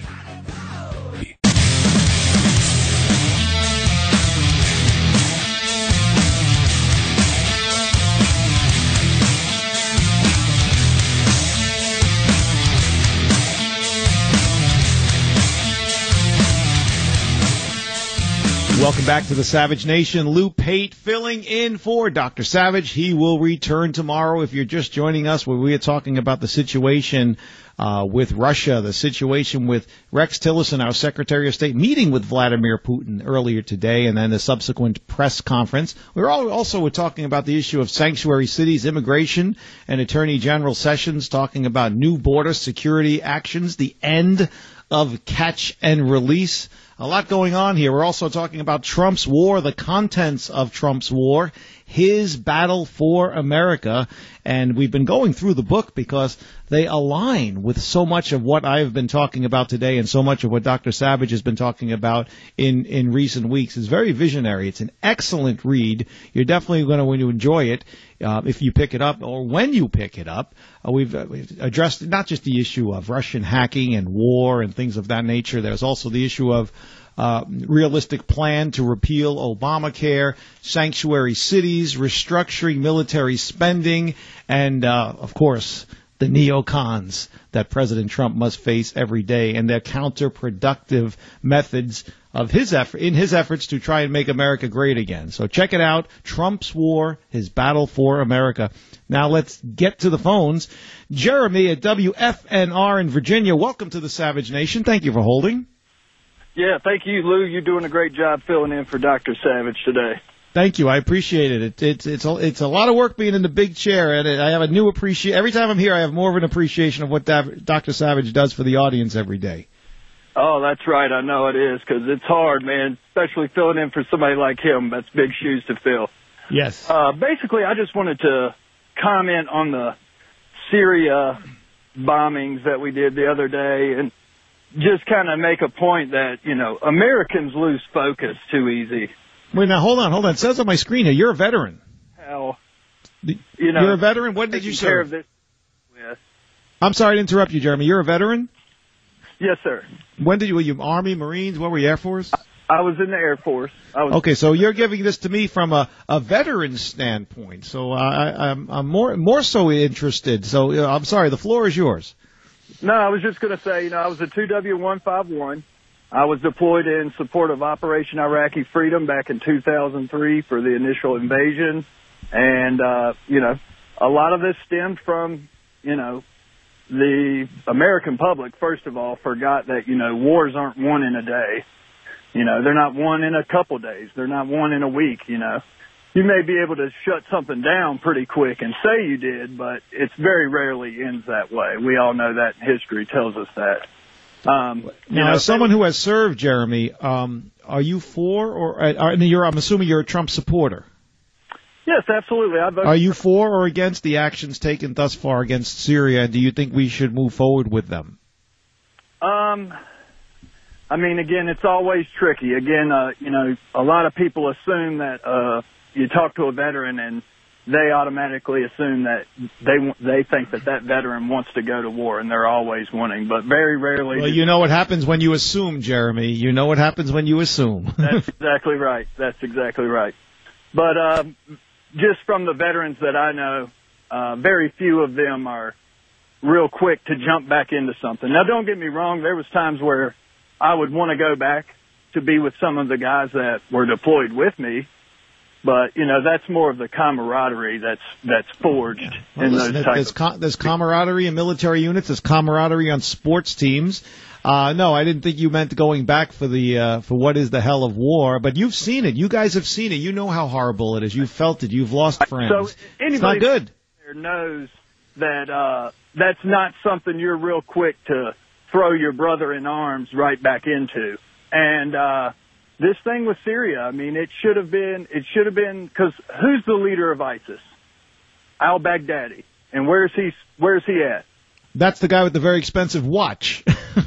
Welcome back to the Savage Nation. Lou Pate filling in for Doctor Savage. He will return tomorrow. If you're just joining us, where we are talking about the situation uh, with Russia, the situation with Rex Tillerson, our Secretary of State, meeting with Vladimir Putin earlier today, and then the subsequent press conference. We're also we're talking about the issue of sanctuary cities, immigration, and Attorney General Sessions talking about new border security actions, the end of catch and release. A lot going on here. We're also talking about Trump's war, the contents of Trump's war, his battle for America. And we've been going through the book because they align with so much of what I've been talking about today and so much of what Doctor Savage has been talking about in, in recent weeks. It's very visionary. It's an excellent read. You're definitely going to, when you enjoy it, uh, if you pick it up or when you pick it up. Uh, we've, uh, we've addressed not just the issue of Russian hacking and war and things of that nature. There's also the issue of Uh, realistic plan to repeal Obamacare, sanctuary cities, restructuring military spending, and, uh, of course, the neocons that President Trump must face every day and their counterproductive methods of his effort, in his efforts to try and make America great again. So check it out. Trump's war, his battle for America. Now let's get to the phones. Jeremy at W F N R in Virginia. Welcome to the Savage Nation. Thank you for holding. Yeah, thank you, Lou. You're doing a great job filling in for Doctor Savage today. Thank you. I appreciate it. it it's it's a, it's a lot of work being in the big chair, and I have a new appreciation. Every time I'm here, I have more of an appreciation of what Doctor Savage does for the audience every day. Oh, that's right. I know it is, because it's hard, man, especially filling in for somebody like him. That's big shoes to fill. Yes. Uh, basically, I just wanted to comment on the Syria bombings that we did the other day, and just kind of make a point that, you know, Americans lose focus too easy. Wait, now, hold on, hold on. It says on my screen here, you're a veteran. Hell, you know, you're a veteran? When did you serve? This, yes. I'm sorry to interrupt you, Jeremy. You're a veteran? Yes, sir. When did you, were you Army, Marines? What were you, Air Force? I, I was in the Air Force. I was okay, so you're giving this to me from a, a veteran's standpoint. So uh, I, I'm, I'm more, more so interested. So uh, I'm sorry, the floor is yours. No, I was just going to say, you know, I was a two W one fifty-one. I was deployed in support of Operation Iraqi Freedom back in two thousand three for the initial invasion. And, uh, you know, a lot of this stemmed from, you know, the American public, first of all, forgot that, you know, wars aren't won in a day. You know, they're not won in a couple days. They're not won in a week, you know. You may be able to shut something down pretty quick and say you did, but it very rarely ends that way. We all know that. History tells us that. Um, now, know, as someone who has served, Jeremy, um, are you for or are, you're, I'm assuming you're a Trump supporter? Yes, absolutely. I voted are you for or against the actions taken thus far against Syria? And do you think we should move forward with them? Um, I mean, again, it's always tricky. Again, uh, you know, a lot of people assume that. Uh, You talk to a veteran and they automatically assume that they they think that that veteran wants to go to war, and they're always wanting, but very rarely. Well, you know what happens when you assume, Jeremy. You know what happens when you assume. That's exactly right. That's exactly right. But um, just from the veterans that I know, uh, very few of them are real quick to jump back into something. Now, don't get me wrong. There was times where I would want to go back to be with some of the guys that were deployed with me. But, you know, that's more of the camaraderie that's that's forged Well, in listen, those there's, types com- there's camaraderie in military units. There's camaraderie on sports teams. Uh, no, I didn't think you meant going back for the uh, for what is the hell of war. But you've seen it. You guys have seen it. You know how horrible it is. You've felt it. You've lost friends. So anybody it's not good. there knows that uh, that's not something you're real quick to throw your brother in arms right back into. And uh, this thing with Syria, I mean, it should have been, it should have been, because who's the leader of ISIS? Al-Baghdadi. And where's he, where's he at? That's the guy with the very expensive watch.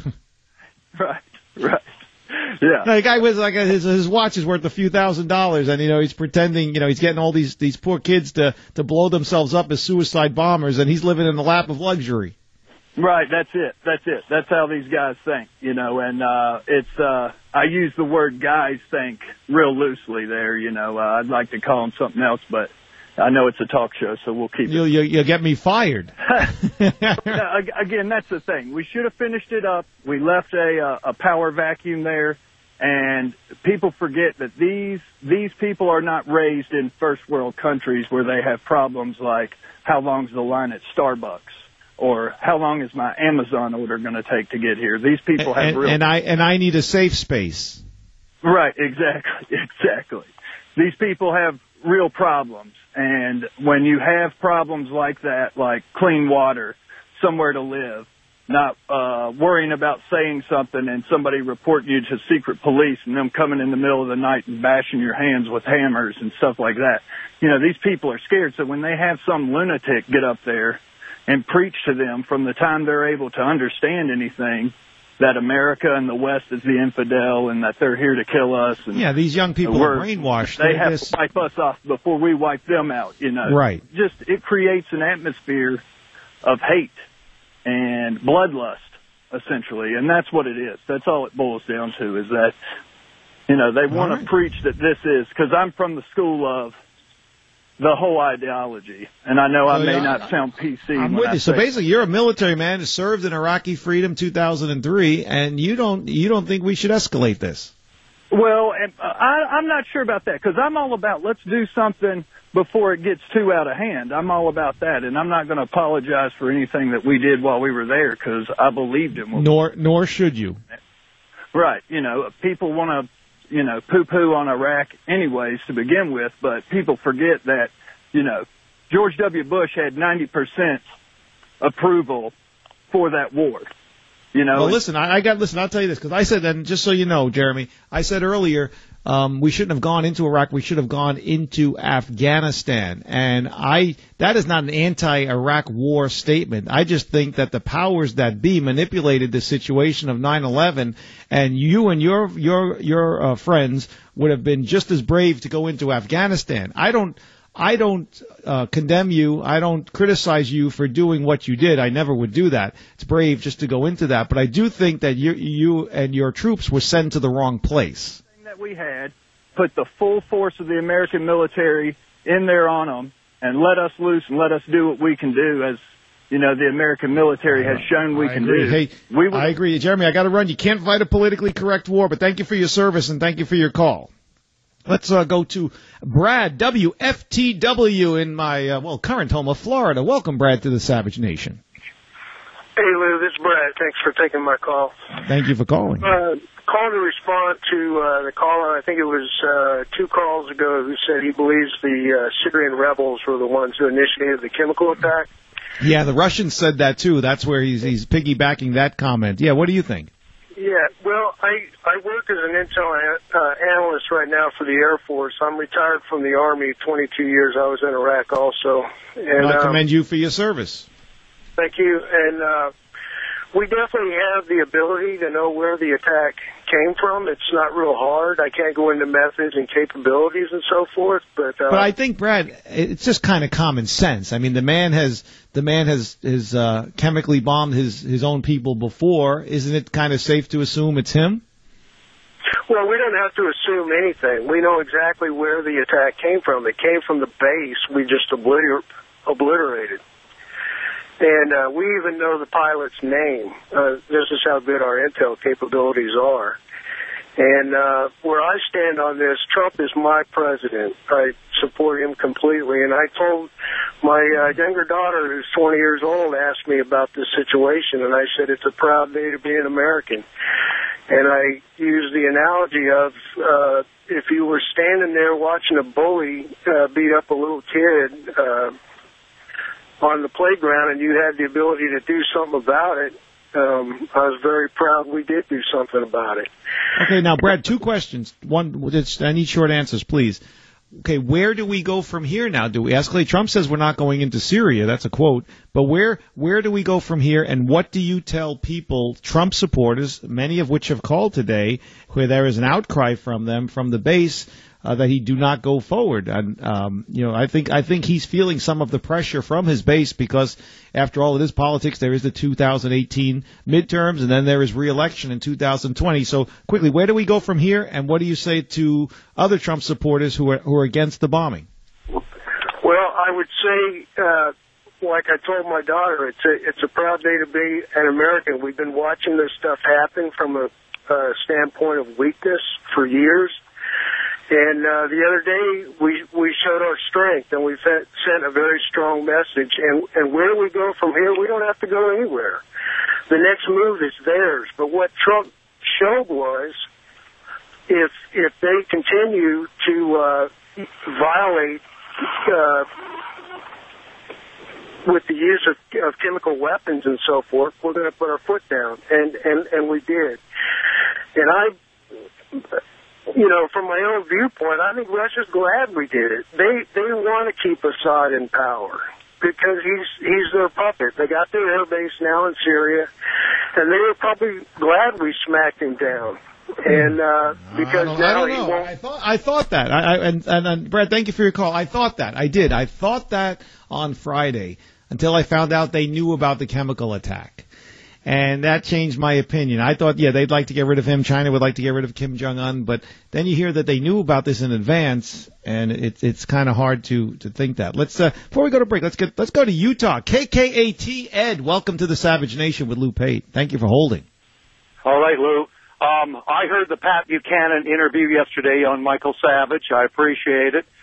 Right, right. Yeah. No, the guy with like a, his his watch is worth a few thousand dollars, and you know he's pretending, you know, he's getting all these these poor kids to to blow themselves up as suicide bombers, and he's living in the lap of luxury. Right, that's it. That's it. That's how these guys think, you know, and uh it's uh I use the word guys think real loosely there, you know. Uh, I'd like to call them something else, but I know it's a talk show, so we'll keep You'll, it. you'll, you'll get me fired. No, again, that's the thing. We should have finished it up. We left a uh, a power vacuum there, and people forget that these these people are not raised in first world countries where they have problems like how long's the line at Starbucks or how long is my Amazon order going to take to get here. These people have and, real and I and I need a safe space. Right, exactly, exactly. These people have real problems, and when you have problems like that, like clean water, somewhere to live, not uh worrying about saying something and somebody reporting you to secret police and them coming in the middle of the night and bashing your hands with hammers and stuff like that. You know, these people are scared, so when they have some lunatic get up there and preach to them from the time they're able to understand anything that America and the West is the infidel and that they're here to kill us. And Yeah, these young people are brainwashed. They They're have just- to wipe us off before we wipe them out, you know. Right. Just, it creates an atmosphere of hate and bloodlust, essentially, and that's what it is. That's all it boils down to, is that, you know, they want to preach that this is, because I'm from the school of the whole ideology, and I know I So, may yeah, not sound P C. I'm when with I you. So say- basically, you're a military man who served in Iraqi Freedom two thousand three, and you don't you don't think we should escalate this? Well, and, uh, I, I'm not sure about that, because I'm all about let's do something before it gets too out of hand. I'm all about that, and I'm not going to apologize for anything that we did while we were there, because I believed in what Nor nor should you. Right. You know, people want to, you know, poo-poo on Iraq anyways to begin with, but people forget that, you know, George W. Bush had ninety percent approval for that war. You know, Well, listen, I, I got listen. I'll tell you this, because I said, and just so you know, Jeremy, I said earlier um, we shouldn't have gone into Iraq. We should have gone into Afghanistan, and I that is not an anti-Iraq war statement. I just think that the powers that be manipulated the situation of nine eleven, and you and your your your uh, friends would have been just as brave to go into Afghanistan. I don't. I don't uh, condemn you. I don't criticize you for doing what you did. I never would do that. It's brave just to go into that. But I do think that you, you and your troops were sent to the wrong place. that we had, put the full force of the American military in there on them, and let us loose and let us do what we can do, as you know the American military has shown we I can agree. do. Hey, we would, I agree. Jeremy, I got to run. You can't fight a politically correct war, but thank you for your service and thank you for your call. Let's uh, go to Brad, W F T W, in my, uh, well, current home of Florida. Welcome, Brad, to the Savage Nation. Hey, Lou, this is Brad. Thanks for taking my call. Thank you for calling. Uh, calling to respond to uh, the caller, I think it was uh, two calls ago, who said he believes the uh, Syrian rebels were the ones who initiated the chemical attack. Yeah, the Russians said that, too. That's where he's, he's piggybacking that comment. Yeah, what do you think? Yeah, well, I, I work as an intel an, uh, analyst right now for the Air Force. I'm retired from the Army, twenty-two years. I was in Iraq also. And, I um, commend you for your service. Thank you. And uh, we definitely have the ability to know where the attack came from. It's not real hard. I can't go into methods and capabilities and so forth, but uh, But I think, Brad, it's just kind of common sense. I mean, the man has the man has has uh, chemically bombed his his own people before. Isn't it kind of safe to assume it's him? well, we don't have to assume anything. We know exactly where the attack came from. It came from the base we just obliter- obliterated. And uh, we even know the pilot's name. Uh, this is how good our intel capabilities are. And uh, where I stand on this, Trump is my president. I support him completely. And I told my uh, younger daughter, who's twenty years old, asked me about this situation, and I said it's a proud day to be an American. And I used the analogy of uh, if you were standing there watching a bully uh, beat up a little kid uh, on the playground and you had the ability to do something about it, Um, I was very proud we did do something about it. Okay, now, Brad, two questions. One, just, I need short answers, please. Okay, where do we go from here now? Do we escalate? Trump says we're not going into Syria. That's a quote. But where where do we go from here, and what do you tell people, Trump supporters, many of which have called today, where there is an outcry from them, from the base, Uh, that he do not go forward? And um, you know, I think I think he's feeling some of the pressure from his base because, after all, it is politics. There is the two thousand eighteen midterms, and then there is re-election in two thousand twenty. So, quickly, where do we go from here? And what do you say to other Trump supporters who are who are against the bombing? Well, I would say, uh, like I told my daughter, it's a it's a proud day to be an American. We've been watching this stuff happen from a uh, standpoint of weakness for years. And uh, the other day, we we showed our strength, and we sent a very strong message. And, and where do we go from here? We don't have to go anywhere. The next move is theirs. But what Trump showed was, if if they continue to uh, violate uh, with the use of, of chemical weapons and so forth, we're going to put our foot down. And, and, and we did. And I... You know, from my own viewpoint, I think Russia's glad we did it. They they want to keep Assad in power because he's he's their puppet. They got their air base now in Syria, and they were probably glad we smacked him down. And uh, because I don't, now I don't he know. won't. I thought I thought that. I, I and, and and Brad, thank you for your call. I thought that. I did. I thought that on Friday until I found out they knew about the chemical attack. And that changed my opinion. I thought, yeah, they'd like to get rid of him. China would like to get rid of Kim Jong-un. But then you hear that they knew about this in advance, and it's it's kind of hard to to think that. Let's uh, before we go to break, let's get let's go to Utah. K K A T Ed, welcome to the Savage Nation with Lou Pate. Thank you for holding. All right, Lou. Um, I heard the Pat Buchanan interview yesterday on Michael Savage. I appreciate it.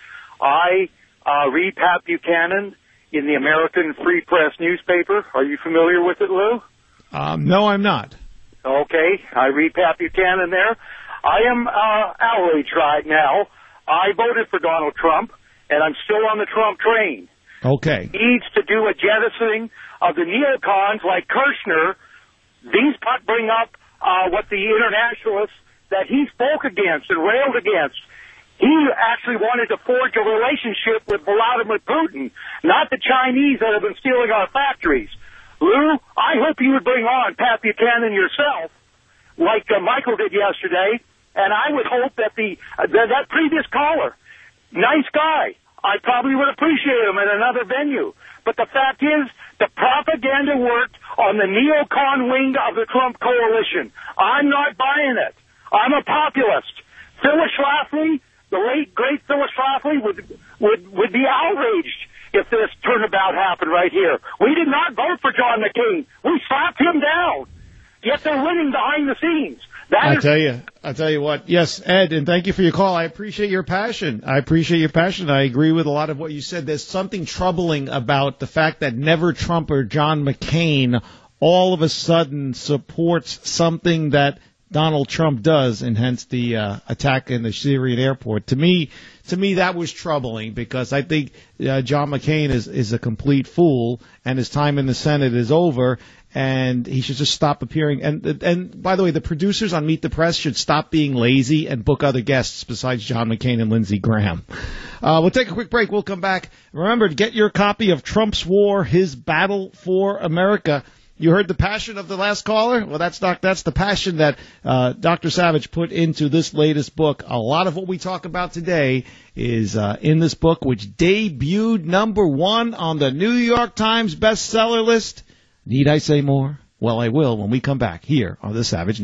I uh, read Pat Buchanan in the American Free Press newspaper. Are you familiar with it, Lou? Um, no, I'm not. Okay, I read Pat Buchanan there. I am uh, outraged right now. I voted for Donald Trump, and I'm still on the Trump train. Okay. He needs to do a jettisoning of the neocons like Kirshner. These bring up uh, what the internationalists that he spoke against and railed against. He actually wanted to forge a relationship with Vladimir Putin, not the Chinese that have been stealing our factories. Lou, I hope you would bring on Pat Buchanan yourself, like uh, Michael did yesterday, and I would hope that the uh, that, that previous caller, nice guy, I probably would appreciate him at another venue. But the fact is, the propaganda worked on the neocon wing of the Trump coalition. I'm not buying it. I'm a populist. Phyllis Schlafly, the late, great Phyllis Schlafly, would, would, would be outraged if this turnabout happened right here. We did not vote for John McCain. We slapped him down. Yet they're winning behind the scenes. That I is- tell you, I tell you what. Yes, Ed, and thank you for your call. I appreciate your passion. I appreciate your passion. I agree with a lot of what you said. There's something troubling about the fact that never Trump or John McCain all of a sudden supports something that Donald Trump does, and hence the uh, attack in the Syrian airport. To me, to me, that was troubling because I think uh, John McCain is is a complete fool, and his time in the Senate is over, and he should just stop appearing. And and by the way, the producers on Meet the Press should stop being lazy and book other guests besides John McCain and Lindsey Graham. Uh, we'll take a quick break. We'll come back. Remember to get your copy of Trump's War: His Battle for America. You heard the passion of the last caller? Well, that's not, that's the passion that uh, Doctor Savage put into this latest book. A lot of what we talk about today is uh, in this book, which debuted number one on the New York Times bestseller list. Need I say more? Well, I will when we come back here on the Savage Nation.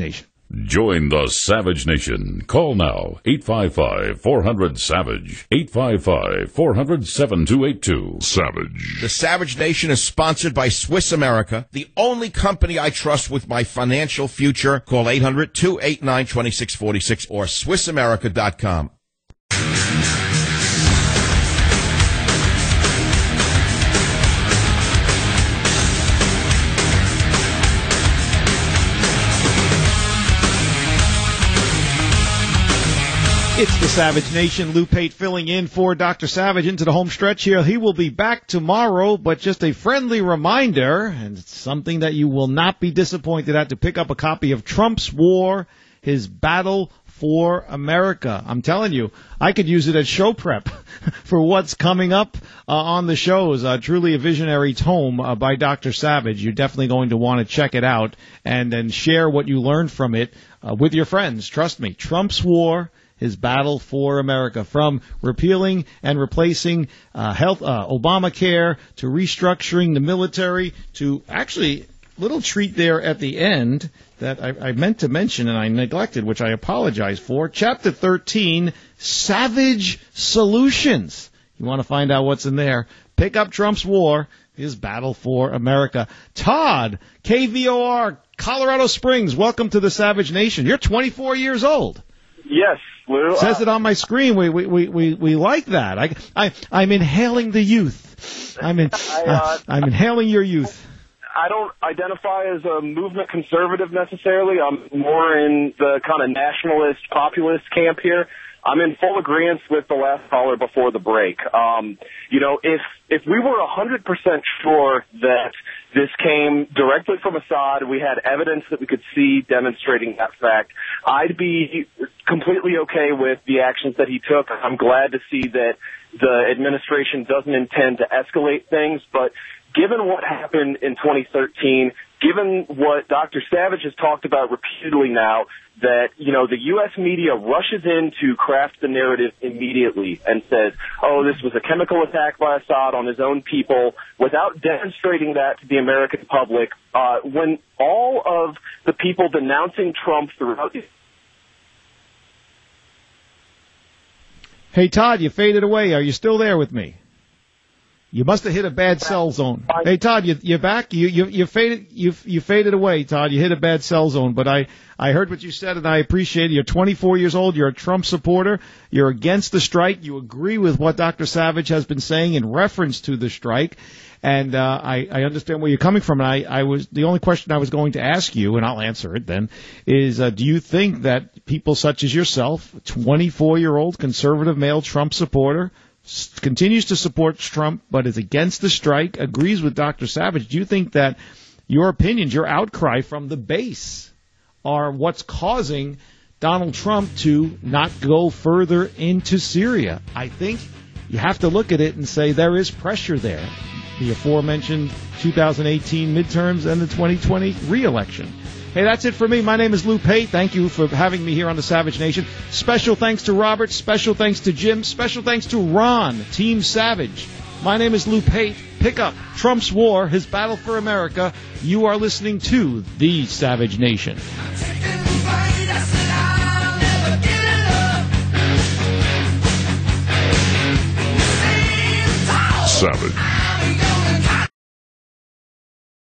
Join the Savage Nation. Call now, eight five five, four hundred, SAVAGE, eight five five, four hundred, seven two eight two. Savage. The Savage Nation is sponsored by Swiss America, the only company I trust with my financial future. Call eight hundred, two eight nine, two six four six or Swiss America dot com. It's the Savage Nation. Lou Pate filling in for Doctor Savage into the home stretch here. He will be back tomorrow, but just a friendly reminder, and it's something that you will not be disappointed at, to pick up a copy of Trump's War, His Battle for America. I'm telling you, I could use it as show prep for what's coming up uh, on the shows. Uh, truly a visionary tome uh, by Doctor Savage. You're definitely going to want to check it out and then share what you learned from it uh, with your friends. Trust me, Trump's War, His Battle for America, from repealing and replacing uh, health, uh, Obamacare, to restructuring the military, to actually little treat there at the end that I, I meant to mention and I neglected, which I apologize for. Chapter thirteen, Savage Solutions. You want to find out what's in there? Pick up Trump's War, His Battle for America. Todd, K V O R, Colorado Springs, welcome to the Savage Nation. You're twenty-four years old. Yes, Lou. It says it on my screen. We we we we, we like that. I I I'm inhaling the youth. I'm in. I, uh, uh, I'm inhaling your youth. I don't identify as a movement conservative necessarily. I'm more in the kind of nationalist, populist camp here. I'm in full agreement with the last caller before the break. Um, you know, if if we were one hundred percent sure that this came directly from Assad, we had evidence that we could see demonstrating that fact, I'd be completely okay with the actions that he took. I'm glad to see that the administration doesn't intend to escalate things, but given what happened in twenty thirteen, given what Doctor Savage has talked about repeatedly now, that, you know, the U S media rushes in to craft the narrative immediately and says, oh, this was a chemical attack by Assad on his own people, without demonstrating that to the American public, uh, when all of the people denouncing Trump throughout the... Hey, Todd, you faded away. Are you still there with me? You must have hit a bad cell zone. Hey, Todd, you, you're back. You, you, you faded, you, you faded away, Todd. You hit a bad cell zone. But I, I heard what you said, and I appreciate it. You're twenty-four years old. You're a Trump supporter. You're against the strike. You agree with what Doctor Savage has been saying in reference to the strike. And uh, I, I understand where you're coming from. And I, I was the only question I was going to ask you, and I'll answer it then, is uh, do you think that people such as yourself, twenty-four-year-old conservative male Trump supporter, continues to support Trump but is against the strike, agrees with Doctor Savage, do you think that your opinions, your outcry from the base, are what's causing Donald Trump to not go further into Syria? I think you have to look at it and say there is pressure there. The aforementioned two thousand eighteen midterms and the twenty twenty re-election. Hey, that's it for me. My name is Lou Pate. Thank you for having me here on the Savage Nation. Special thanks to Robert. Special thanks to Jim. Special thanks to Ron, Team Savage. My name is Lou Pate. Pick up Trump's War, His Battle for America. You are listening to the Savage Nation. Savage.